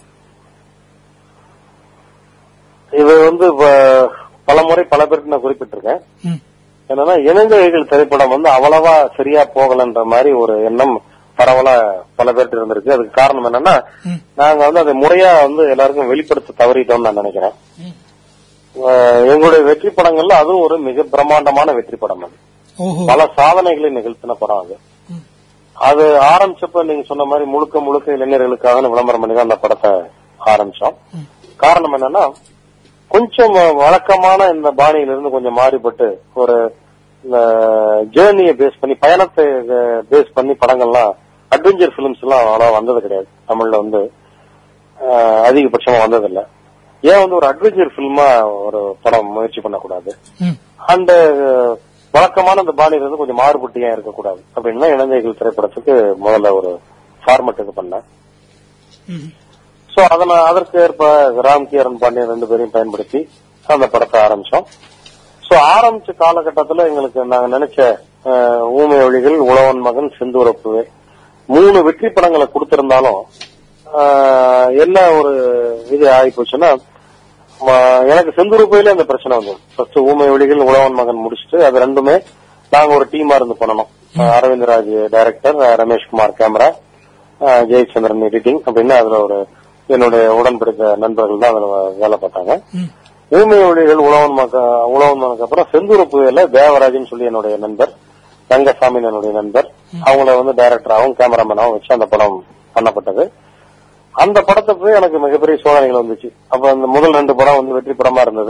இது வந்து பல முறை பல பேருக்கு நான் குறிப்பிட்டிருக்கேன். என்னன்னா இணைந்த கைகள் திரைப்படம் வந்து அவ்வளவா சரியா போகலன்ற மாதிரி ஒரு எண்ணம் பரவலா பல பேருக்கு இருந்திருக்கு. அதுக்கு காரணம் என்னன்னா நாங்க வந்து அதை முறையா வந்து எல்லாருக்கும் வெளிப்படுத்த தவறிட்டோம்னு நான் நினைக்கிறேன். எங்களுடைய வெற்றி படங்கள்ல அதுவும் ஒரு மிக பிரம்மாண்டமான வெற்றி படம். அது பல சாதனைகளை நிகழ்த்தின படம். அது அது ஆரம்பிச்சப்ப நீங்க சொன்ன மாதிரி முழுக்க முழுக்க இளைஞர்களுக்காக விளம்பரம் பண்ணி தான் அந்த படத்தை ஆரம்பிச்சோம். காரணம் என்னன்னா கொஞ்சம் வழக்கமான இந்த பாணியிலிருந்து கொஞ்சம் மாறிப்பட்டு ஒரு ஜேர்னியை பேஸ் பண்ணி பயணத்தை பேஸ் பண்ணி படங்கள்லாம் அட்வென்ச்சர் பிலிம்ஸ் எல்லாம் அவ்வளவு வந்தது கிடையாது தமிழ்ல, வந்து அதிகபட்சமா வந்ததில்லை. ஏன் வந்து ஒரு அட்வென்ச்சர் பிலிமா ஒரு படம் முயற்சி பண்ணக்கூடாது, அண்ட் வழக்கமான அந்த பாணியிலிருந்து கொஞ்சம் மாறுபட்டு ஏன் இருக்கக்கூடாது அப்படின்னா இளைஞர்கள் திரைப்படத்துக்கு முதல்ல ஒரு ஃபார்மட் இது பண்ணேன். சோ அதனால அதற்கு ஏற்ப ராம்கி, அருண் பாண்டியன் ரெண்டு பேரையும் பயன்படுத்தி அந்த படத்தை ஆரம்பிச்சோம். சோ ஆரம்பிச்ச காலகட்டத்துல எங்களுக்கு நாங்க நினைச்ச ஊமை ஒளிகள், உழவன் மகன், செந்தூரப்புவே மூணு வெற்றி படங்களை கொடுத்திருந்தாலும் என்ன ஒரு இது ஆகி போச்சுன்னா எனக்கு செந்தூரப்புவையில அந்த பிரச்சனை வந்தது. ஃபர்ஸ்ட் ஊமை ஒளிகள், உழவன் மகன் முடிச்சுட்டு அது ரெண்டுமே நாங்க ஒரு டீமா இருந்து பண்ணணும். Aravindraj director, Rameshkumar camera, Jayachandran editing அப்படின்னு அதுல ஒரு என்னுடைய உடன்பிடித்த நண்பர்கள் தான் அதுல வேலை பார்த்தாங்க. ஊமை ஒளிகள், உழவன் மக உழவன் மகனுக்கு அப்புறம் செந்தூரப்புவையில தேவராஜன் சொல்லி என்னுடைய நண்பர், ரங்கசாமி என்னுடைய நண்பர், அவங்கள வந்து டைரக்டராகவும் கேமராமேனாகவும் வச்சு அந்த படம் பண்ணப்பட்டது. அந்த படத்தை போய் எனக்கு மிகப்பெரிய சோதனைகள் வந்துச்சு. அப்ப அந்த முதல் ரெண்டு படம் வந்து வெற்றி படமா இருந்தது.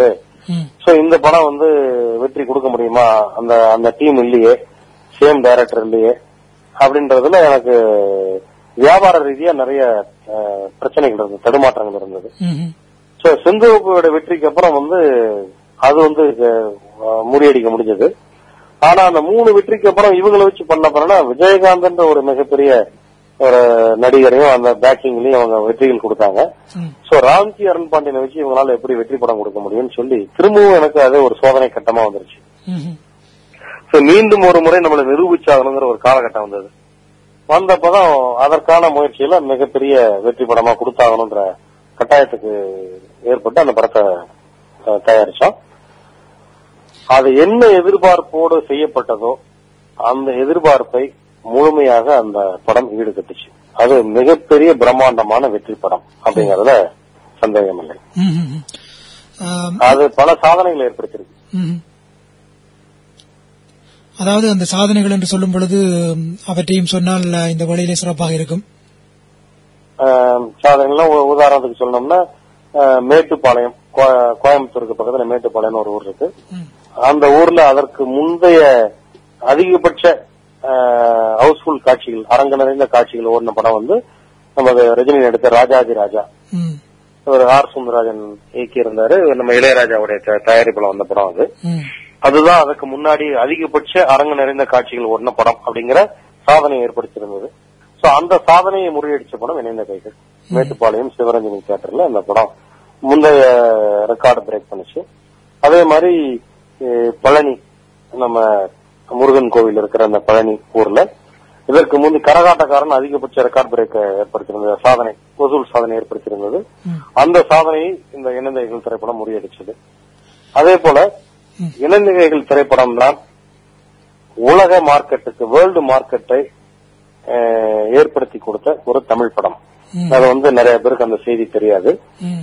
சோ இந்த படம் வந்து வெற்றி கொடுக்க முடியுமா, அந்த அந்த டீம் இல்லையே, சேம் டைரக்டர் இல்லையே அப்படின்றதுல எனக்கு வியாபார ரீதியா நிறைய பிரச்சனைகள் இருந்தது, தடுமாற்றங்கள் இருந்தது. சோ செந்தூரோட வெற்றிக்கு அப்புறம் வந்து அது வந்து முறியடிக்க முடிஞ்சது. ஆனா அந்த மூணு வெற்றிக்கு அப்புறம் இவங்களை வச்சு பண்ண போறேன்னா விஜயகாந்த் ஒரு மிகப்பெரிய ஒரு நடிகரையும் அந்த பேக்கிங்லயும் அவங்க வெற்றிகள் கொடுத்தாங்க. சோ ராம்கி அருண் பாண்டியனை வச்சு இவங்களால எப்படி வெற்றி படம் கொடுக்க முடியும்னு சொல்லி திரும்பவும் எனக்கு அதே ஒரு சோதனை கட்டமா வந்துருச்சு. சோ மீண்டும் ஒரு முறை நம்மளை நிரூபிச்சாகணுங்கிற ஒரு காலகட்டம் வந்தது. வந்தப்பதான் அதற்கான முயற்சியில மிகப்பெரிய வெற்றி படமா கொடுத்தாகணும்ன்ற கட்டாயத்துக்கு ஏற்பட்டு அந்த படத்தை தயாரிச்சோம். அது என்ன எதிர்பார்ப்போடு செய்யப்பட்டதோ அந்த எதிர்பார்ப்பை முழுமையாக அந்த படம் ஈடுகட்டுச்சு. அது மிகப்பெரிய பிரம்மாண்டமான வெற்றி படம் அப்படிங்கறதுல சந்தேகம் இல்லை. அது பல சாதனைகளை ஏற்படுத்தியிருக்கு. அதாவது அந்த சாதனைகள் என்று சொல்லும் பொழுது அவற்றையும் சொன்னால் இந்த வழியிலே சிறப்பாக இருக்கும். சாதனைகள்லாம் உதாரணத்துக்கு சொல்லணும்னா மேட்டுப்பாளையம், கோயம்புத்தூருக்கு பக்கத்துல மேட்டுப்பாளையம் ஒரு ஊர் இருக்கு. அந்த ஊர்ல அதற்கு முந்தைய அதிகபட்ச ஹவுஸ்ஃபுல் காட்சிகள், அரங்க நிறைந்த காட்சிகள் ஓடின படம் வந்து நமது ரஜினி எடுத்த ராஜாதி ராஜா. ஒரு ஆர் சுந்தரராஜன் இயக்கி இருந்தாரு. நம்ம இளையராஜாவுடைய தயாரிப்புல வந்த படம் அது. அதுதான் அதுக்கு முன்னாடி அதிகபட்ச அரங்க நிறைந்த காட்சிகள் ஓடின படம் அப்படிங்கிற சாதனையை ஏற்படுத்தியிருந்தது. சோ அந்த சாதனையை முறியடிச்ச படம் இணைந்த கைகள். மேட்டுப்பாளையம் சிவரஞ்சனி தியேட்டர்ல அந்த படம் முந்தைய ரெக்கார்டு பிரேக் பண்ணுச்சு. அதே மாதிரி பழனி, நம்ம முருகன் கோவில் இருக்கிற அந்த பழனி ஊர்ல இதற்கு முந்தி கரகாட்டக்காரன் அதிகபட்ச ரெக்கார்ட் பிரேக் ஏற்படுத்தியிருந்தது, சாதனை, வசூல் சாதனை ஏற்படுத்தியிருந்தது. அந்த சாதனையை இந்த இணைந்தகைகள் திரைப்படம் முறியடிச்சது. அதே போல இணைந்தகைகள் திரைப்படம் தான் உலக மார்க்கெட்டுக்கு, வேர்ல்டு மார்க்கெட்டை ஏற்படுத்தி கொடுத்த ஒரு தமிழ் படம். அது வந்து நிறைய பேருக்கு அந்த செய்தி தெரியாது.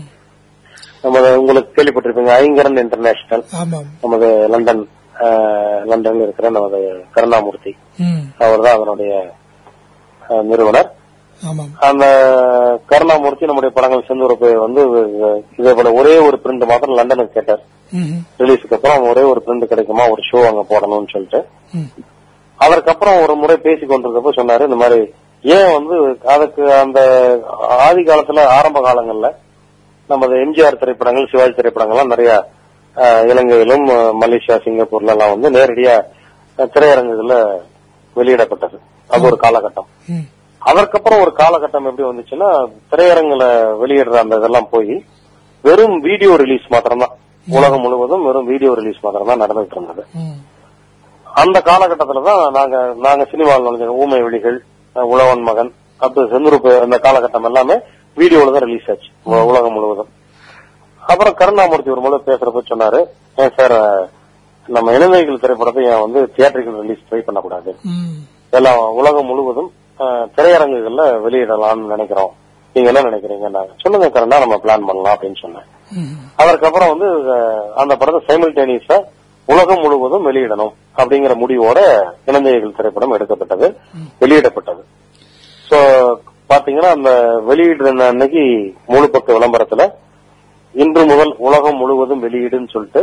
நமது உங்களுக்கு கேள்விப்பட்டிருப்பீங்க ஐங்கரன் இன்டர்நேஷனல், நமது லண்டன் லண்டன்ல இருக்கிற நமது கருணாமூர்த்தி, அவர் தான் அதனுடைய நிறுவனர். அந்த கருணாமூர்த்தி நம்முடைய படங்கள் செந்தூரப்பை வந்து இதே போல ஒரே ஒரு பிரிண்ட் மாத்திரம் லண்டனுக்கு கேட்டார். ரிலீஸுக்கு அப்புறம் ஒரே ஒரு பிரிண்ட் கிடைக்குமா, ஒரு ஷோ அங்க போடணும்னு சொல்லிட்டு. அதற்கப்புறம் ஒரு முறை பேசி கொண்டிருக்கப்ப சொன்னாரு, இந்த மாதிரி ஏன் வந்து அதுக்கு அந்த ஆதி காலத்துல ஆரம்ப காலங்கள்ல நமது எம்ஜிஆர் திரைப்படங்கள், சிவாஜி திரைப்படங்கள்லாம் நிறைய இலங்கையிலும் மலேசியா, சிங்கப்பூர்ல எல்லாம் வந்து நேரடியா திரையரங்குகள்ல வெளியிடப்பட்டது. அது ஒரு காலகட்டம். அதற்கப்புறம் ஒரு காலகட்டம் எப்படி வந்துச்சுன்னா திரையரங்குல வெளியிடுற அந்த இதெல்லாம் போய் வெறும் வீடியோ ரிலீஸ் மாத்திரம்தான், உலகம் முழுவதும் வெறும் வீடியோ ரிலீஸ் மாத்திரம் தான் நடந்துட்டு இருந்தது. அந்த காலகட்டத்துலதான் நாங்க நாங்க சினிமாவில் நுழைஞ்ச ஊமை விழிகள், உழவன் மகன், அப்படி செந்தூர் அந்த காலகட்டம் எல்லாமே வீடியோல தான் ரிலீஸ் ஆச்சு உலகம் முழுவதும். அப்புறம் கருணாமூர்த்தி ஒரு முறை பேசுறப்ப சொன்னாரு, ஏன் சார் நம்ம இளைஞர்கள் திரைப்படத்தை ஏன் வந்து தியேட்டர்கள் ரிலீஸ் ட்ரை பண்ணக்கூடாது, எல்லாம் உலகம் முழுவதும் திரையரங்குகள்ல வெளியிடலாம்னு நினைக்கிறோம், நீங்க என்ன நினைக்கிறீங்க, சொல்லுங்க கருணா, நம்ம பிளான் பண்ணலாம் அப்படின்னு சொன்னேன். அதற்கப்புறம் வந்து அந்த படத்தை சைமல்டேனியஸா உலகம் முழுவதும் வெளியிடணும் அப்படிங்கிற முடிவோட இளைஞர்கள் திரைப்படம் எடுக்கப்பட்டது, வெளியிடப்பட்டது. சோ பாத்தீங்கன்னா அந்த வெளியிடுற அன்னைக்கு முழு பக்க விளம்பரத்துல இன்று முதல் உலகம் முழுவதும் வெளியீடுன்னு சொல்லிட்டு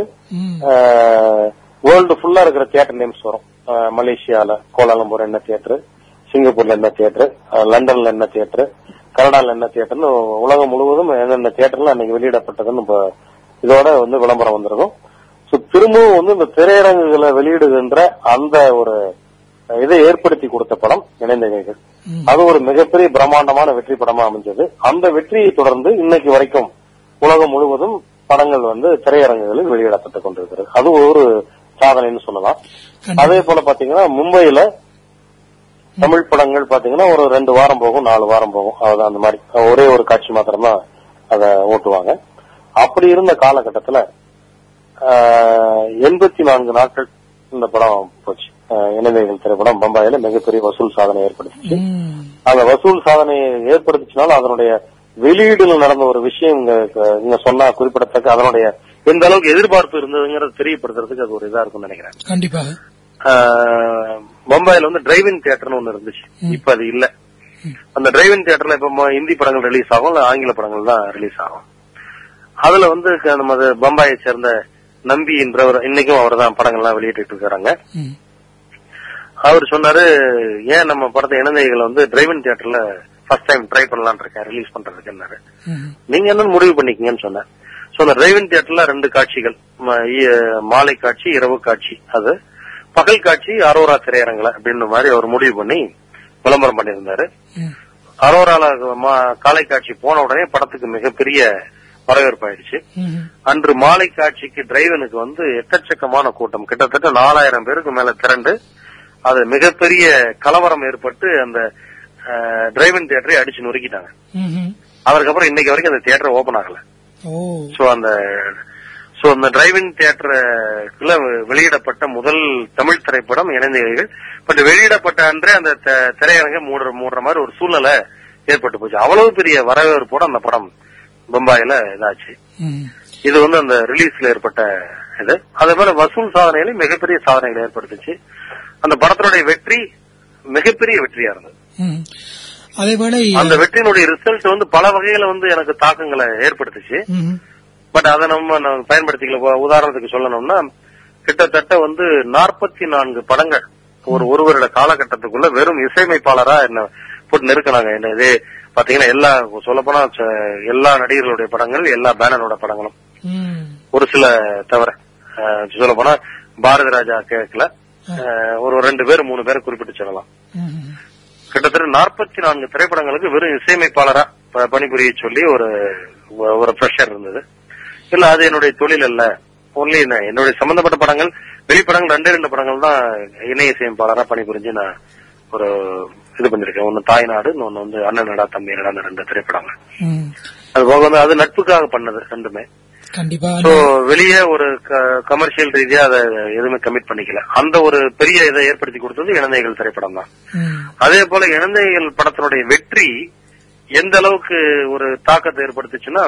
வேர்ல்டு ஃபுல்லா இருக்கிற தியேட்டர் நேம்ஸ் வரும். மலேசியால கோலாலம்பூர் என்ன தியேட்டர், சிங்கப்பூர்ல என்ன தியேட்டர், லண்டன்ல என்ன தியேட்டர், கனடால என்ன தியேட்டர்னு உலகம் முழுவதும் என்னென்ன தியேட்டர்ல அன்னைக்கு வெளியிடப்பட்டதுன்னு இதோட வந்து விளம்பரம் வந்திருக்கும். திரும்பவும் வந்து இந்த திரையரங்குகளை வெளியிடுகின்ற அந்த ஒரு இதை ஏற்படுத்தி கொடுத்த படம் இணைந்தகைகள். அது ஒரு மிகப்பெரிய பிரம்மாண்டமான வெற்றி படமா அமைஞ்சது. அந்த வெற்றியை தொடர்ந்து இன்னைக்கு வரைக்கும் உலகம் முழுவதும் படங்கள் வந்து திரையரங்குகளில் வெளியிடப்பட்டுக் கொண்டிருக்கிறது. அது ஒரு சாதனைன்னு சொல்லலாம். அதே போல பாத்தீங்கன்னா மும்பையில தமிழ் படங்கள் பாத்தீங்கன்னா ஒரு ரெண்டு வாரம் போகும், நாலு வாரம் போகும், அதான் அந்த மாதிரி ஒரே ஒரு காட்சி மாத்திரம் தான் அதை ஓட்டுவாங்க. அப்படி இருந்த காலகட்டத்துல எண்பத்தி நான்கு நாட்கள் இந்த படம் போச்சு. இணைந்தகைகள் திரைப்படம் பம்பாயில மிகப்பெரிய வசூல் சாதனை ஏற்படுத்திச்சு. அந்த வசூல் சாதனையை ஏற்படுத்திச்சுனாலும் அதனுடைய வெளியீடுல நடந்த ஒரு விஷயம் இங்க சொன்னா குறிப்பிடத்தக்க, அதனுடைய எந்த அளவுக்கு எதிர்பார்ப்பு இருந்ததுங்கிறத தெரியப்படுத்துறதுக்கு அது ஒரு இதா இருக்கும்னு நினைக்கிறேன். கண்டிப்பாக பம்பாயில வந்து டிரைவின் தியேட்டர்னு ஒண்ணு இருந்துச்சு, இப்ப அது இல்ல. அந்த டிரைவின் தியேட்டர்ல இப்ப ஹிந்தி படங்கள் ரிலீஸ் ஆகும், இல்ல ஆங்கில படங்கள் தான் ரிலீஸ் ஆகும். அதுல வந்து நமது பம்பாயை சேர்ந்த நம்பி என்றவர், இன்னைக்கும் அவர் தான் படங்கள்லாம் வெளியிட்டு இருக்காங்க. ம். அவர் சொன்னாரு, ஏன் நம்ம படத்தை இணைந்தைகள் வந்து டிரைவன் தியேட்டர்ல ஃபர்ஸ்ட் டைம் ட்ரை பண்ணலாம்னு இருக்கேன் ரிலீஸ் பண்றதுக்கு. ம். நீங்க என்ன முடிவு பண்ணிக்கீங்கன்னு சொன்னேன். சோ அந்த டிரைவன் தியேட்டர்ல ரெண்டு காட்சிகள், ம- இ- மாலை காட்சி, இரவு காட்சி, அது பகல் காட்சி அரோரா திரையரங்குல அப்படின்ற மாதிரி அவர் முடிவு பண்ணி விளம்பரம் பண்ணியிருந்தாரு. ம். அரோரால மா- காலை காட்சி போன உடனே படத்துக்கு மிகப்பெரிய வரவேற்பு ஆயிடுச்சு. ம். அன்று மாலை காட்சிக்கு டிரைவனுக்கு வந்து எக்கச்சக்கமான கூட்டம், கிட்டத்தட்ட நாலாயிரம் பேருக்கு மேல திரண்டு அது மிகப்பெரிய கலவரம் ஏற்பட்டு அந்த டிரைவன் தியேட்டரை அடிச்சு நொறுக்கிட்டாங்க. ம். அதுக்கப்புறம் இன்னைக்கு வரைக்கும் அந்த தியேட்டர் ஓபன் ஆகல. ஓ. சோ அந்த சோ அந்த டிரைவிங் தியேட்டர்ல வெளியிடப்பட்ட முதல் தமிழ் திரைப்படம் இணைந்தீர்கள். பட் வெளியிடப்பட்ட அன்றே அந்த த- திரையரங்க மூடுற மூடுற மாதிரி ஒரு சூழ்நிலை ஏற்பட்டு போச்சு. அவ்வளவு பெரிய வரவேற்போட அந்த படம் பம்பாயில இதாச்சு. ம். இது வந்து அந்த ரிலீஸ்ல ஏற்பட்ட இது. அதே போல வசூல் சாதனையிலும் மிகப்பெரிய சாதனைகளை ஏற்படுத்துச்சு. அந்த படத்தினுடைய வெற்றி மிகப்பெரிய வெற்றியா இருந்தது. ம். அதேபோல அந்த வெற்றியினுடைய ரிசல்ட் வந்து பல வகையில வந்து எனக்கு தாக்கங்களை ஏற்படுத்துச்சு. ம். பட் அதை நம்ம நம்ம பயன்படுத்திக்கல. உ- உதாரணத்துக்கு சொல்லணும்னா கிட்டத்தட்ட வந்து நாற்பத்தி நான்கு படங்கள் ஒரு ஒரு வருட காலகட்டத்துக்குள்ள வெறும் இசையமைப்பாளரா என்ன போட்டு நெருக்கினாங்க. என்ன இது பாத்தீங்கன்னா எல்லா சொல்லப்போனா ச- எல்லா நடிகர்களுடைய படங்கள், எல்லா பேனரோட படங்களும், ம். ஒரு சில தவிர சொல்ல போனா பாரதி ராஜா கேட்கல, ஒரு ரெண்டு பேர் மூணு பேரை குறிப்பிட்டு சொல்லலாம். ம். கிட்டத்தட்ட நாற்பத்தி நான்கு திரைப்படங்களுக்கு வெறும் இசையமைப்பாளரா ப- பணிபுரிய சொல்லி ஒரு ஒரு பிரஷர் இருந்தது. இல்ல அது என்னுடைய தொழில் அல்ல, ஒன்லி என்னுடைய சம்பந்தப்பட்ட படங்கள், வெளிப்படங்கள் ரெண்டே ரெண்டு படங்கள் தான் இணை இசையமைப்பாளரா பணிபுரிஞ்சு நான் ஒரு இது பண்ணிருக்கேன். ஒன்னு தாய்நாடு, இன்னொன்னு வந்து அண்ணன் நடா தம்பி நடா, ரெண்டு திரைப்படங்கள். ம். அது போக வந்து அது நட்புக்காக பண்ணது ரெண்டுமே. கண்டிப்பா. சோ வெளியே ஒரு கமர்ஷியல் ரீதியா அதை எதுவுமே கமிட் பண்ணிக்கல. அந்த ஒரு பெரிய இதை ஏற்படுத்தி கொடுத்தது இளந்தைகள் திரைப்படம் தான். ம். அதே போல இளந்தைகள் படத்தினுடைய வெற்றி எந்த அளவுக்கு ஒரு தாக்கத்தை ஏற்படுத்துச்சுன்னா,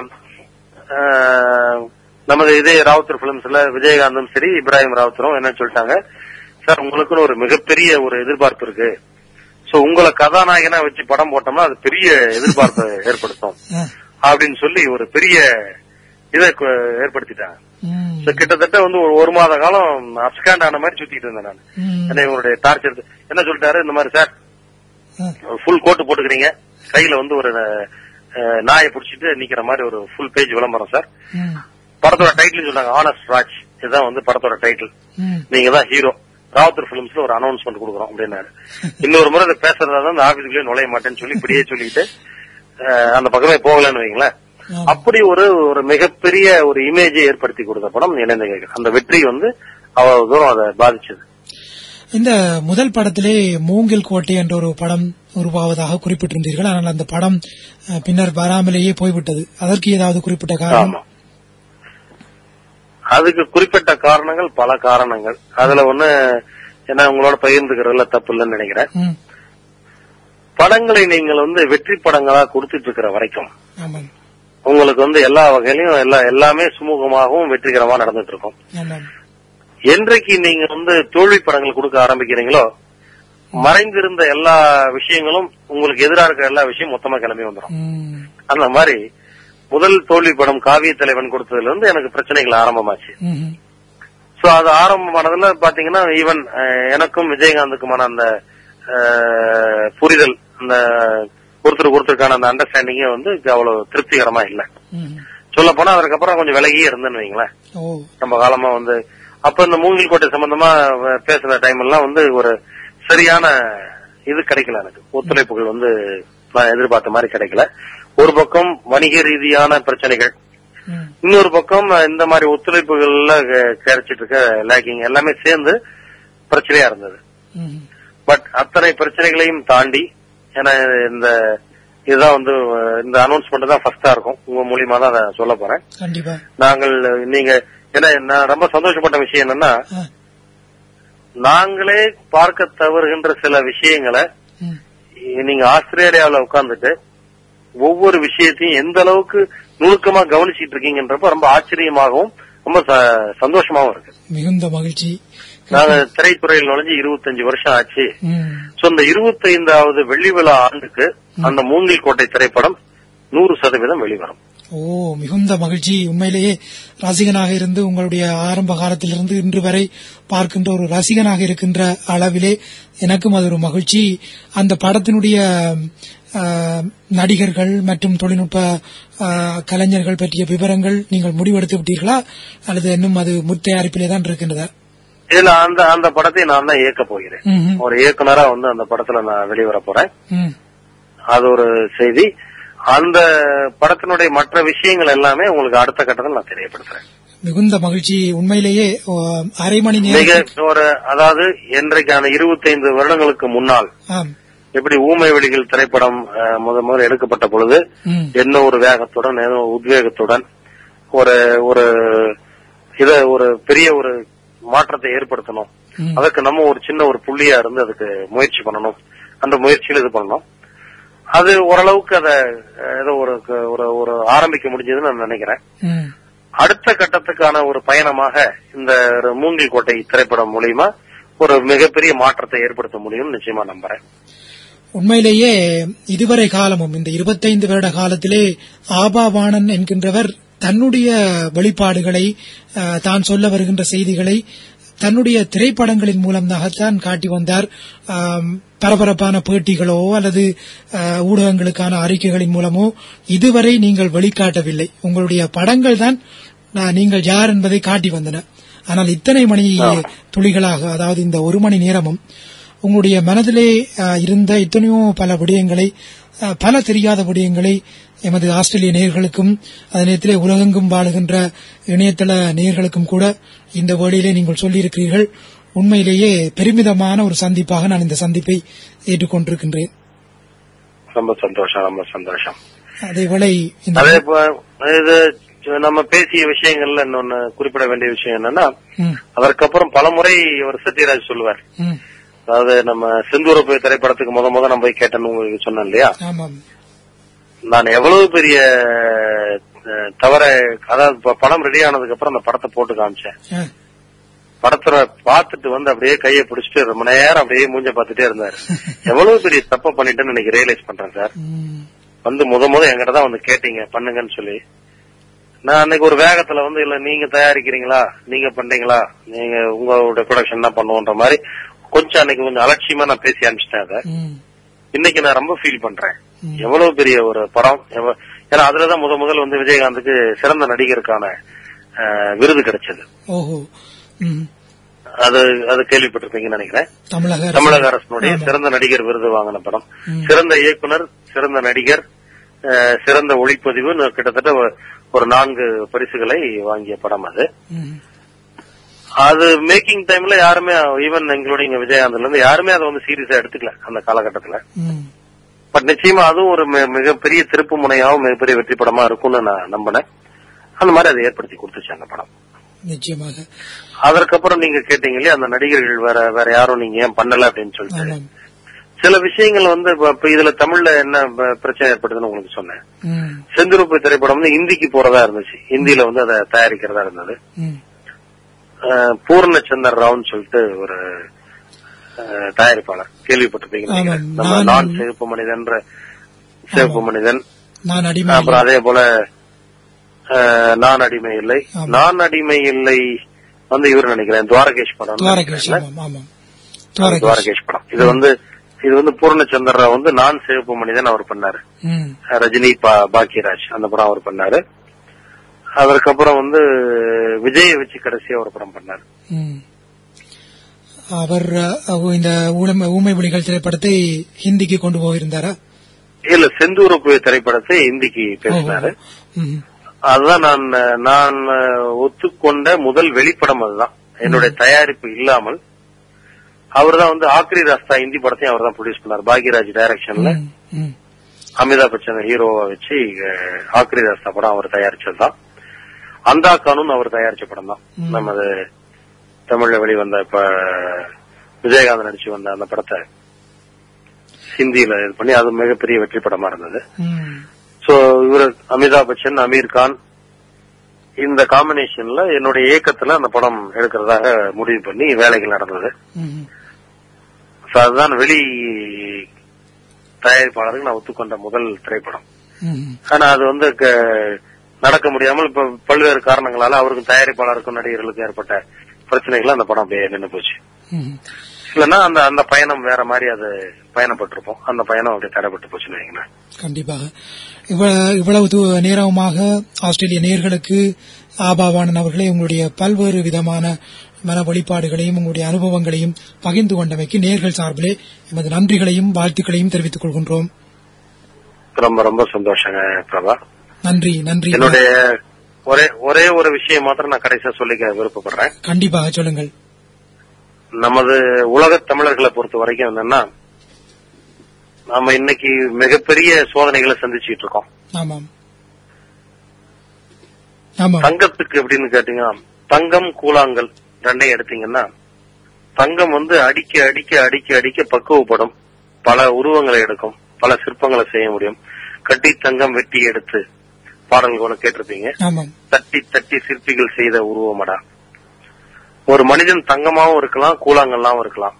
ஆஹ், நமது இதே ராவுத்தர் பிலிம்ஸ்ல விஜயகாந்தும் சரி இப்ராஹிம் ராவுத்தரும் என்ன சொல்லிட்டாங்க, சார் உங்களுக்குன்னு ஒரு மிகப்பெரிய ஒரு எதிர்பார்ப்பு இருக்கு. சோ உங்களை கதாநாயகனா வச்சு படம் போட்டோம்னா அது பெரிய எதிர்பார்ப்பை ஏற்படுத்தும் ஆ. அப்படின்னு சொல்லி ஒரு பெரிய இதை கு- ஏற்படுத்திட்டாங்க. ம். So, கிட்டத்தட்ட வந்து ஒரு ஒரு மாத காலம் அப்ஸ்காண்ட் ஆன மாதிரி சுத்திட்டு இருந்தேன் நான். ம். என்ன இவருடைய டார்ச்சர் என்ன சொல்லிட்டாரு, இந்த மாதிரி சார் ஆ. ஃபுல் கோட்டு போட்டுக்கிறீங்க, கையில வந்து ஒரு அஹ், நாயை புடிச்சிட்டு நிக்கிற மாதிரி ஒரு ஃபுல் பேஜ் விளம்பரம் சார். ம். படத்தோட டைட்டில் சொன்னாங்க ஆனஸ்ட் ராஜ், இதுதான் வந்து படத்தோட டைட்டில், ம். நீங்க தான் ஹீரோ, ராவுத்தர் பிலிம்ஸ்ல ஒரு அனௌன்ஸ்மெண்ட் கொடுக்குறோம் அப்படின்னாரு. இன்னொரு முறை இதை பேசுறதா தான் அந்த ஆபீஸ்க்குள்ளே நுழைய மாட்டேன்னு சொல்லி இப்படியே சொல்லிட்டு அஹ், அந்த பக்கமே போகலன்னு வைங்களேன். ஆமா. அப்படி ஒரு ஒரு மிகப்பெரிய ஒரு இமேஜை ஏற்படுத்தி கொடுத்த படம் இணைந்தகைகள். அந்த வெற்றி வந்து அவ்வளவு தூரம் அதை பாதிச்சது. இந்த முதல் படத்திலே மூங்கில் கோட்டை என்ற ஒரு படம் உருவாவதாக குறிப்பிட்டிருந்தீர்கள். ஆனால் அந்த படம் அஹ், பின்னர் வராமலேயே போய்விட்டது. அதற்கு ஏதாவது குறிப்பிட்ட காரணம்? ஆமா, அதுக்கு குறிப்பிட்ட காரணங்கள் பல காரணங்கள். அதுல ஒண்ணு என்ன உங்களோட பகிர்ந்துக்கிறதுல தப்பு இல்லைன்னு நினைக்கிறேன். ம். படங்களை நீங்கள் வந்து வெற்றி படங்களா கொடுத்துட்டு இருக்கிற வரைக்கும் ஆமாம். உங்களுக்கு வந்து எல்லா வகையிலும் எல்லா எல்லாமே சுமூகமாகவும் வெற்றிகரமா நடந்துட்டு இருக்கும். ஆமாம். என்றைக்கு நீங்க வந்து தோல்வி படங்கள் கொடுக்க ஆரம்பிக்கிறீங்களோ, மறைந்திருந்த எல்லா விஷயங்களும் உங்களுக்கு எதிராக இருக்கிற எல்லா விஷயம் மொத்தமா கிளம்பி வந்துடும். ம். அந்த மாதிரி முதல் தோல்வி படம் காவிய தலைவன் கொடுத்ததுல இருந்து எனக்கு பிரச்சனைகள் ஆரம்பமாச்சு. ம். சோ அது ஆரம்பமானதுல பாத்தீங்கன்னா ஈவன் எனக்கும் விஜயகாந்துக்குமான அந்த அஹ், புரிதல், அந்த ஒருத்தருக்கு ஒருத்தருக்கான அந்த அண்டர்ஸ்டாண்டிங்கே வந்து அவ்வளவு திருப்திகரமா இல்ல. ம். சொல்ல போனா அதுக்கப்புறம் கொஞ்சம் விலகியே இருந்தேன்னு வைங்களேன். ஓ. நம்ம காலமா வந்து அப்ப இந்த மூங்கில் கோட்டை சம்பந்தமா வ- பேசுற டைம் எல்லாம் வந்து ஒரு சரியான இது கிடைக்கல, எனக்கு ஒத்துழைப்புகள் வந்து நான் எதிர்பார்த்த மாதிரி கிடைக்கல. ஒரு பக்கம் வணிக ரீதியான பிரச்சனைகள், ம். இன்னொரு பக்கம் இந்த மாதிரி ஒத்துழைப்புகள்ல க- கிடைச்சிட்டு இருக்க லேக்கிங் எல்லாமே சேர்ந்து பிரச்சனையா இருந்தது. ம். பட் அத்தனை பிரச்சனைகளையும் தாண்டி, ஏன்னா இந்த இதுதான் வந்து இந்த அனௌன்ஸ்மெண்ட் தான் ஃபர்ஸ்டா இருக்கும், உங்க மூலியமா தான் அதை சொல்ல போறேன். கண்டிப்பா. நாங்கள் நீங்க ஏன்னா நான் ரொம்ப சந்தோஷப்பட்ட விஷயம் என்னன்னா, ஆ. நாங்களே பார்க்க தவறுகின்ற சில விஷயங்களை ம். நீங்க ஆஸ்திரேலியாவில் உட்கார்ந்துட்டு ஒவ்வொரு விஷயத்தையும் எந்த அளவுக்கு நுணுக்கமா கவனிச்சிட்டு இருக்கீங்கன்றப்ப ரொம்ப ஆச்சரியமாகவும் ரொம்ப ச- சந்தோஷமாவும் இருக்கு. மிகுந்த மகிழ்ச்சி. நாங்க திரைத்துறையில் நுழைஞ்சு இருபத்தஞ்சு வருஷம் ஆச்சு. ம். சோ இந்த இருபத்தைந்தாவது வெள்ளி விழா ஆண்டுக்கு அந்த மூங்கில் கோட்டை திரைப்படம் நூறு சதவீதம் வெளிவரும். ஓ, மிகுந்த மகிழ்ச்சி. உண்மையிலேயே ரசிகனாக இருந்து உங்களுடைய ஆரம்ப காலத்திலிருந்து இன்று வரை பார்க்கின்ற ஒரு ரசிகனாக இருக்கின்ற அளவிலே எனக்கும் அது ஒரு மகிழ்ச்சி. அந்த படத்தினுடைய நடிகர்கள் மற்றும் தொழில்நுட்ப கலைஞர்கள் பற்றிய விவரங்கள் நீங்கள் முடிவெடுத்து விட்டீர்களா, அல்லது இன்னும் அது முத்தயாரிப்பிலே தான் இருக்கின்றதா? இதுல அந்த அந்த படத்தை நான் தான் இயக்க போகிறேன். ஒரு இயக்குனரா வந்து அந்த படத்துல நான் வெளிவர போறேன். அது ஒரு செய்தி. அந்த படத்தினுடைய மற்ற விஷயங்கள் எல்லாமே உங்களுக்கு அடுத்த கட்டத்தில் நான் தெரியப்படுத்துறேன். மிகுந்த மகிழ்ச்சி. உண்மையிலேயே அரை மணி நேரம் ஒரு அதாவது இன்றைக்கான இருபத்தைந்து வருடங்களுக்கு முன்னால் எப்படி ஊமை வெளிகள் திரைப்படம் முத முதல் எடுக்கப்பட்ட பொழுது என்ன ஒரு வேகத்துடன் உத்வேகத்துடன் ஒரு ஒரு இத ஒரு பெரிய ஒரு மாற்றத்தை ஏற்படுத்தணும், அதுக்கு நம்ம ஒரு சின்ன ஒரு புள்ளியா இருந்து அதுக்கு முயற்சி பண்ணணும், அந்த முயற்சியில் இது பண்ணணும். அது ஓரளவுக்கு அதை ஏதோ ஒரு ஒரு ஆரம்பிக்க முடிஞ்சதுன்னு நான் நினைக்கிறேன். அடுத்த கட்டத்துக்கான ஒரு பயணமாக இந்த மூங்கில் கோட்டை திரைப்படம் மூலியமா ஒரு மிகப்பெரிய மாற்றத்தை ஏற்படுத்த முடியும்னு நிச்சயமா நம்புறேன். உண்மையிலேயே இதுவரை காலமும் இந்த இருபத்தைந்து வருட காலத்திலே ஆபாவாணன் என்கின்றவர் தன்னுடைய வெளிப்பாடுகளை, தான் சொல்ல வருகின்ற செய்திகளை தன்னுடைய திரைப்படங்களின் மூலமாகத்தான் காட்டி வந்தார். பரபரப்பான பேட்டிகளோ அல்லது ஊடகங்களுக்கான அறிக்கைகளின் மூலமோ இதுவரை நீங்கள் வெளிக்காட்டவில்லை. உங்களுடைய படங்கள் தான் நீங்கள் யார் என்பதை காட்டி வந்தன. ஆனால் இத்தனை மணி துளிகளாக, அதாவது இந்த ஒரு மணி நேரமும் உங்களுடைய மனதிலே இருந்த எத்தனையோ பல விடயங்களை, பல தெரியாத விடயங்களை எமது ஆஸ்திரேலிய நேயர்களுக்கும் அதே நேரத்திலே உலகெங்கும் வாழுகின்ற இணையதள நேயர்களுக்கும் கூட இந்த வேளையிலே நீங்கள் சொல்லியிருக்கிறீர்கள். உண்மையிலேயே பெருமிதமான ஒரு சந்திப்பாக நான் இந்த சந்திப்பை ஏற்றுக்கொண்டிருக்கின்றேன். ரொம்ப சந்தோஷம், ரொம்ப சந்தோஷம். அதேவேளை நம்ம பேசிய விஷயங்கள்ல இன்னொன்னு குறிப்பிட வேண்டிய விஷயம் என்னன்னா, அதற்கப்புறம் பல முறை ஒரு சத்யராஜ் சொல்லுவார், அதாவது நம்ம செந்தூர போய் திரைப்படத்துக்கு முத முத நம்ம போய் கேட்டேன்னு உங்களுக்கு சொன்னேன் இல்லையா, நான் எவ்வளவு பெரிய தவிர, அதாவது படம் ரெடி ஆனதுக்கு அப்புறம் அந்த படத்தை போட்டு காமிச்சேன். படத்துல பாத்துட்டு வந்து அப்படியே கையை பிடிச்சிட்டு ரொம்ப நேரம் அப்படியே மூஞ்ச பாத்துட்டே இருந்தாரு. எவ்வளவு பெரிய தப்ப பண்ணிட்டேன்னு இன்னைக்கு ரியலைஸ் பண்றேன் சார். வந்து முத முத என்கிட்ட தான் வந்து கேட்டீங்க பண்ணுங்கன்னு சொல்லி. நான் அன்னைக்கு ஒரு வேகத்துல வந்து இல்ல நீங்க தயாரிக்கிறீங்களா, நீங்க பண்றீங்களா, நீங்க உங்களோட ப்ரொடக்ஷன் தான் பண்ணுவோன்ற மாதிரி கொஞ்சம் அன்னைக்கு கொஞ்சம் அலட்சியமா நான் பேசி அனுப்பிச்சிட்டேன். அதை இன்னைக்கு நான் ரொம்ப ஃபீல் பண்றேன். எவ்வளவு பெரிய ஒரு படம். ஏன்னா அதுலதான் முத முதல் வந்து விஜயகாந்துக்கு சிறந்த நடிகருக்கான விருது கிடைச்சது. அது அது கேள்விப்பட்டிருப்பீங்கன்னு நினைக்கிறேன். தமிழக அரசனுடைய சிறந்த நடிகர் விருது வாங்கின படம். சிறந்த இயக்குனர், சிறந்த நடிகர், சிறந்த ஒளிப்பதிவு, கிட்டத்தட்ட ஒரு நான்கு பரிசுகளை வாங்கிய படம் அது. அது மேக்கிங் டைம்ல யாருமே, ஈவன் எங்களுடைய விஜயகாந்த்ல இருந்து யாருமே அதை வந்து சீரியஸா எடுத்துக்கல அந்த காலகட்டத்துல. பட் நிச்சயமா அதுவும் ஒரு மிகப்பெரிய திருப்பு முனையாவும் மிகப்பெரிய வெற்றி படமா இருக்கும்னு நான் நம்பினேன். அந்த மாதிரி அதை ஏற்படுத்தி கொடுத்துச்சு அந்த படம். நிச்சயமாக. அதற்கப்புறம் நீங்க கேட்டீங்க இல்லையா, அந்த நடிகர்கள் வேற வேற யாரும் நீங்க ஏன் பண்ணல அப்படின்னு சொல்லிட்டு சில விஷயங்கள் வந்து இப்ப இதுல தமிழ்ல என்ன பிரச்சனை ஏற்படுதுன்னு உங்களுக்கு சொன்னேன். செந்துருப்பு திரைப்படம் வந்து ஹிந்திக்கு போறதா இருந்துச்சு, ஹிந்தியில வந்து அதை தயாரிக்கிறதா இருந்தது. பூர்ணச்சந்தர் ராவ்னு சொல்லிட்டு ஒரு தயாரிப்பாளர், கேள்விப்பட்டிருப்பீங்க. நம்ம நான் சிவப்பு மனிதன், சிவப்பு மனிதன், அப்புறம் அதே போல நான் அடிமை இல்லை, நான் அடிமை இல்லை வந்து இவர் நினைக்கிறேன் துவாரகேஷ் படம், துவாரகேஷ் படம். இது வந்து இது வந்து பூர்ணச்சந்தர் ராவ் வந்து நான் சிவப்பு மனிதன் அவர் பண்ணாரு. ரஜினி பாக்கியராஜ் அந்த படம் அவர் பண்ணாரு. அதற்கப்புறம் வந்து விஜய வச்சு கடைசியா ஒரு படம் பண்ணாரு. அவர் இந்த ஊமை விழிகள் திரைப்படத்தை ஹிந்திக்கு கொண்டு போயிருந்தாரா? இல்ல, செந்தூரப்பு திரைப்படத்தை ஹிந்திக்கு பேசினாரு. அதுதான் நான் நான் ஒத்துக்கொண்ட முதல் வெளிப்படம். அதுதான் என்னுடைய தயாரிப்பு இல்லாமல். அவர் தான் வந்து ஆக்ரி ராஸ்தா ஹிந்தி படத்தையும் அவர் தான் ப்ரொடியூஸ் பண்ணார், பாக்யராஜ் டைரக்ஷன்ல. அமிதாப் பச்சன் ஹீரோவா வச்சு ஆக்ரி ராஸ்தா படம் அவர் தயாரிச்சதுதான். அந்தா கானூன் அவர் தயாரிச்ச படம் தான். நம்ம அது தமிழ்ல வெளிவந்த இப்ப விஜயகாந்த் நடிச்சு வந்த அந்த படத்தை ஹிந்தியில இது பண்ணி அது மிகப்பெரிய வெற்றி படமா இருந்தது. சோ இவரு அமிதாப் பச்சன், அமீர் கான் இந்த காம்பினேஷன்ல என்னுடைய இயக்கத்துல அந்த படம் எடுக்கிறதாக முடிவு பண்ணி வேலைகள் நடந்தது. அதுதான் வெளி தயாரிப்பாளருக்கு நான் ஒத்துக்கொண்ட முதல் திரைப்படம். ஆனா அது வந்து நடக்க முடியாமல் இப்ப பல்வேறு காரணங்களால அவருக்கும் தயாரிப்பாளருக்கும் நடிகர்களுக்கும் ஏற்பட்ட பிரச்சனைகள் அந்த படம் அப்படியே நின்று போச்சு. இல்லன்னா அந்த அந்த பயணம் வேற மாதிரி அது பயணப்பட்டிருப்போம். அந்த பயணம் அப்படியே தடைப்பட்டு போச்சுன்னு வைங்களேன். கண்டிப்பாக இவ்வளவு நேரமாக ஆஸ்திரேலிய நேயர்களுக்கு ஆபாவானன் அவர்களே உங்களுடைய பல்வேறு விதமான மன வெளிப்பாடுகளையும் உங்களுடைய அனுபவங்களையும் பகிர்ந்து கொண்டமைக்கு நேயர்கள் சார்பிலே எமது நன்றிகளையும் வாழ்த்துக்களையும் தெரிவித்துக் கொள்கின்றோம். ரொம்ப ரொம்ப சந்தோஷங்க பிரபா. நன்றி நன்றி. என்னுடைய ஒரே ஒரே ஒரு விஷயம் மாத்திரம் நான் கடைசியா சொல்லிக்க விருப்பப்படுறேன். கண்டிப்பாக சொல்லுங்கள். நமது உலக தமிழர்களை பொறுத்த வரைக்கும் என்னன்னா, நாம இன்னைக்கு மிகப்பெரிய சோதனைகளை சந்திச்சுட்டு இருக்கோம். ஆமாம். தங்கத்துக்கு எப்படின்னு கேட்டீங்கன்னா, தங்கம் கூழாங்கல் ரெண்டையும் எடுத்தீங்கன்னா, தங்கம் வந்து அடிக்க அடிக்க அடிக்க அடிக்க பக்குவப்படும், பல உருவங்களை எடுக்கும், பல சிற்பங்களை செய்ய முடியும். கட்டி தங்கம் வெட்டி எடுத்து பாடல்கள் கூட கேட்டிருப்பீங்க. தட்டி தட்டி சிற்பிகள் செய்த உருவமடா. ஒரு மனிதன் தங்கமாவும் இருக்கலாம், கூழாங்கல்லாவும் இருக்கலாம்.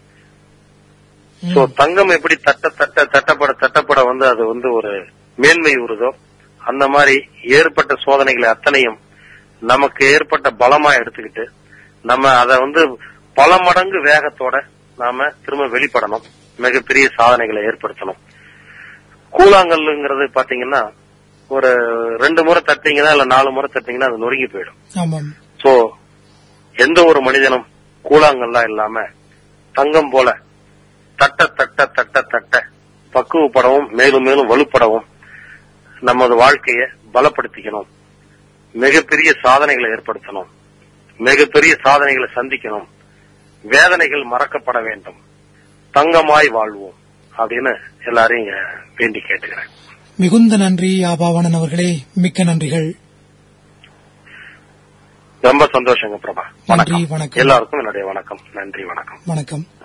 சோ தங்கம் எப்படி தட்ட தட்ட தட்டப்பட தட்டப்பட வந்து அது வந்து ஒரு மேன்மை உருதோ, அந்த மாதிரி ஏற்பட்ட சோதனைகளை அத்தனையும் நமக்கு ஏற்பட்ட பலமா எடுத்துக்கிட்டு நம்ம அதை வந்து பல மடங்கு வேகத்தோட நாம திரும்ப வெளிப்படணும், மிகப்பெரிய சாதனைகளை ஏற்படுத்தணும். கூழாங்கல்லுங்கிறது பாத்தீங்கன்னா ஒரு ரெண்டு முறை தட்டிங்கன்னா இல்ல நாலு முறை தட்டிங்கன்னா அது நொறுங்கி போயிடும். சோ எந்த ஒரு மனிதனும் கூழாங்கல்லாம் இல்லாம தங்கம் போல தட்ட தட்ட தட்ட தட்ட பக்குவப்படவும் மேலும் மேலும் வலுப்படவும் நமது வாழ்க்கையை பலப்படுத்திக்கணும், மிகப்பெரிய சாதனைகளை ஏற்படுத்தணும், மிகப்பெரிய சாதனைகளை சந்திக்கணும், வேதனைகள் மறக்கப்பட வேண்டும், தங்கமாய் வாழ்வோம் அப்படின்னு எல்லாரையும் வேண்டி கேட்டுக்கிறேன். மிகுந்த நன்றி ஆபாவானன் அவர்களே, மிக்க நன்றிகள். ரொம்ப சந்தோஷங்க பிரபா. நன்றி, வணக்கம். எல்லாருக்கும் என்னுடைய வணக்கம். நன்றி, வணக்கம். வணக்கம்.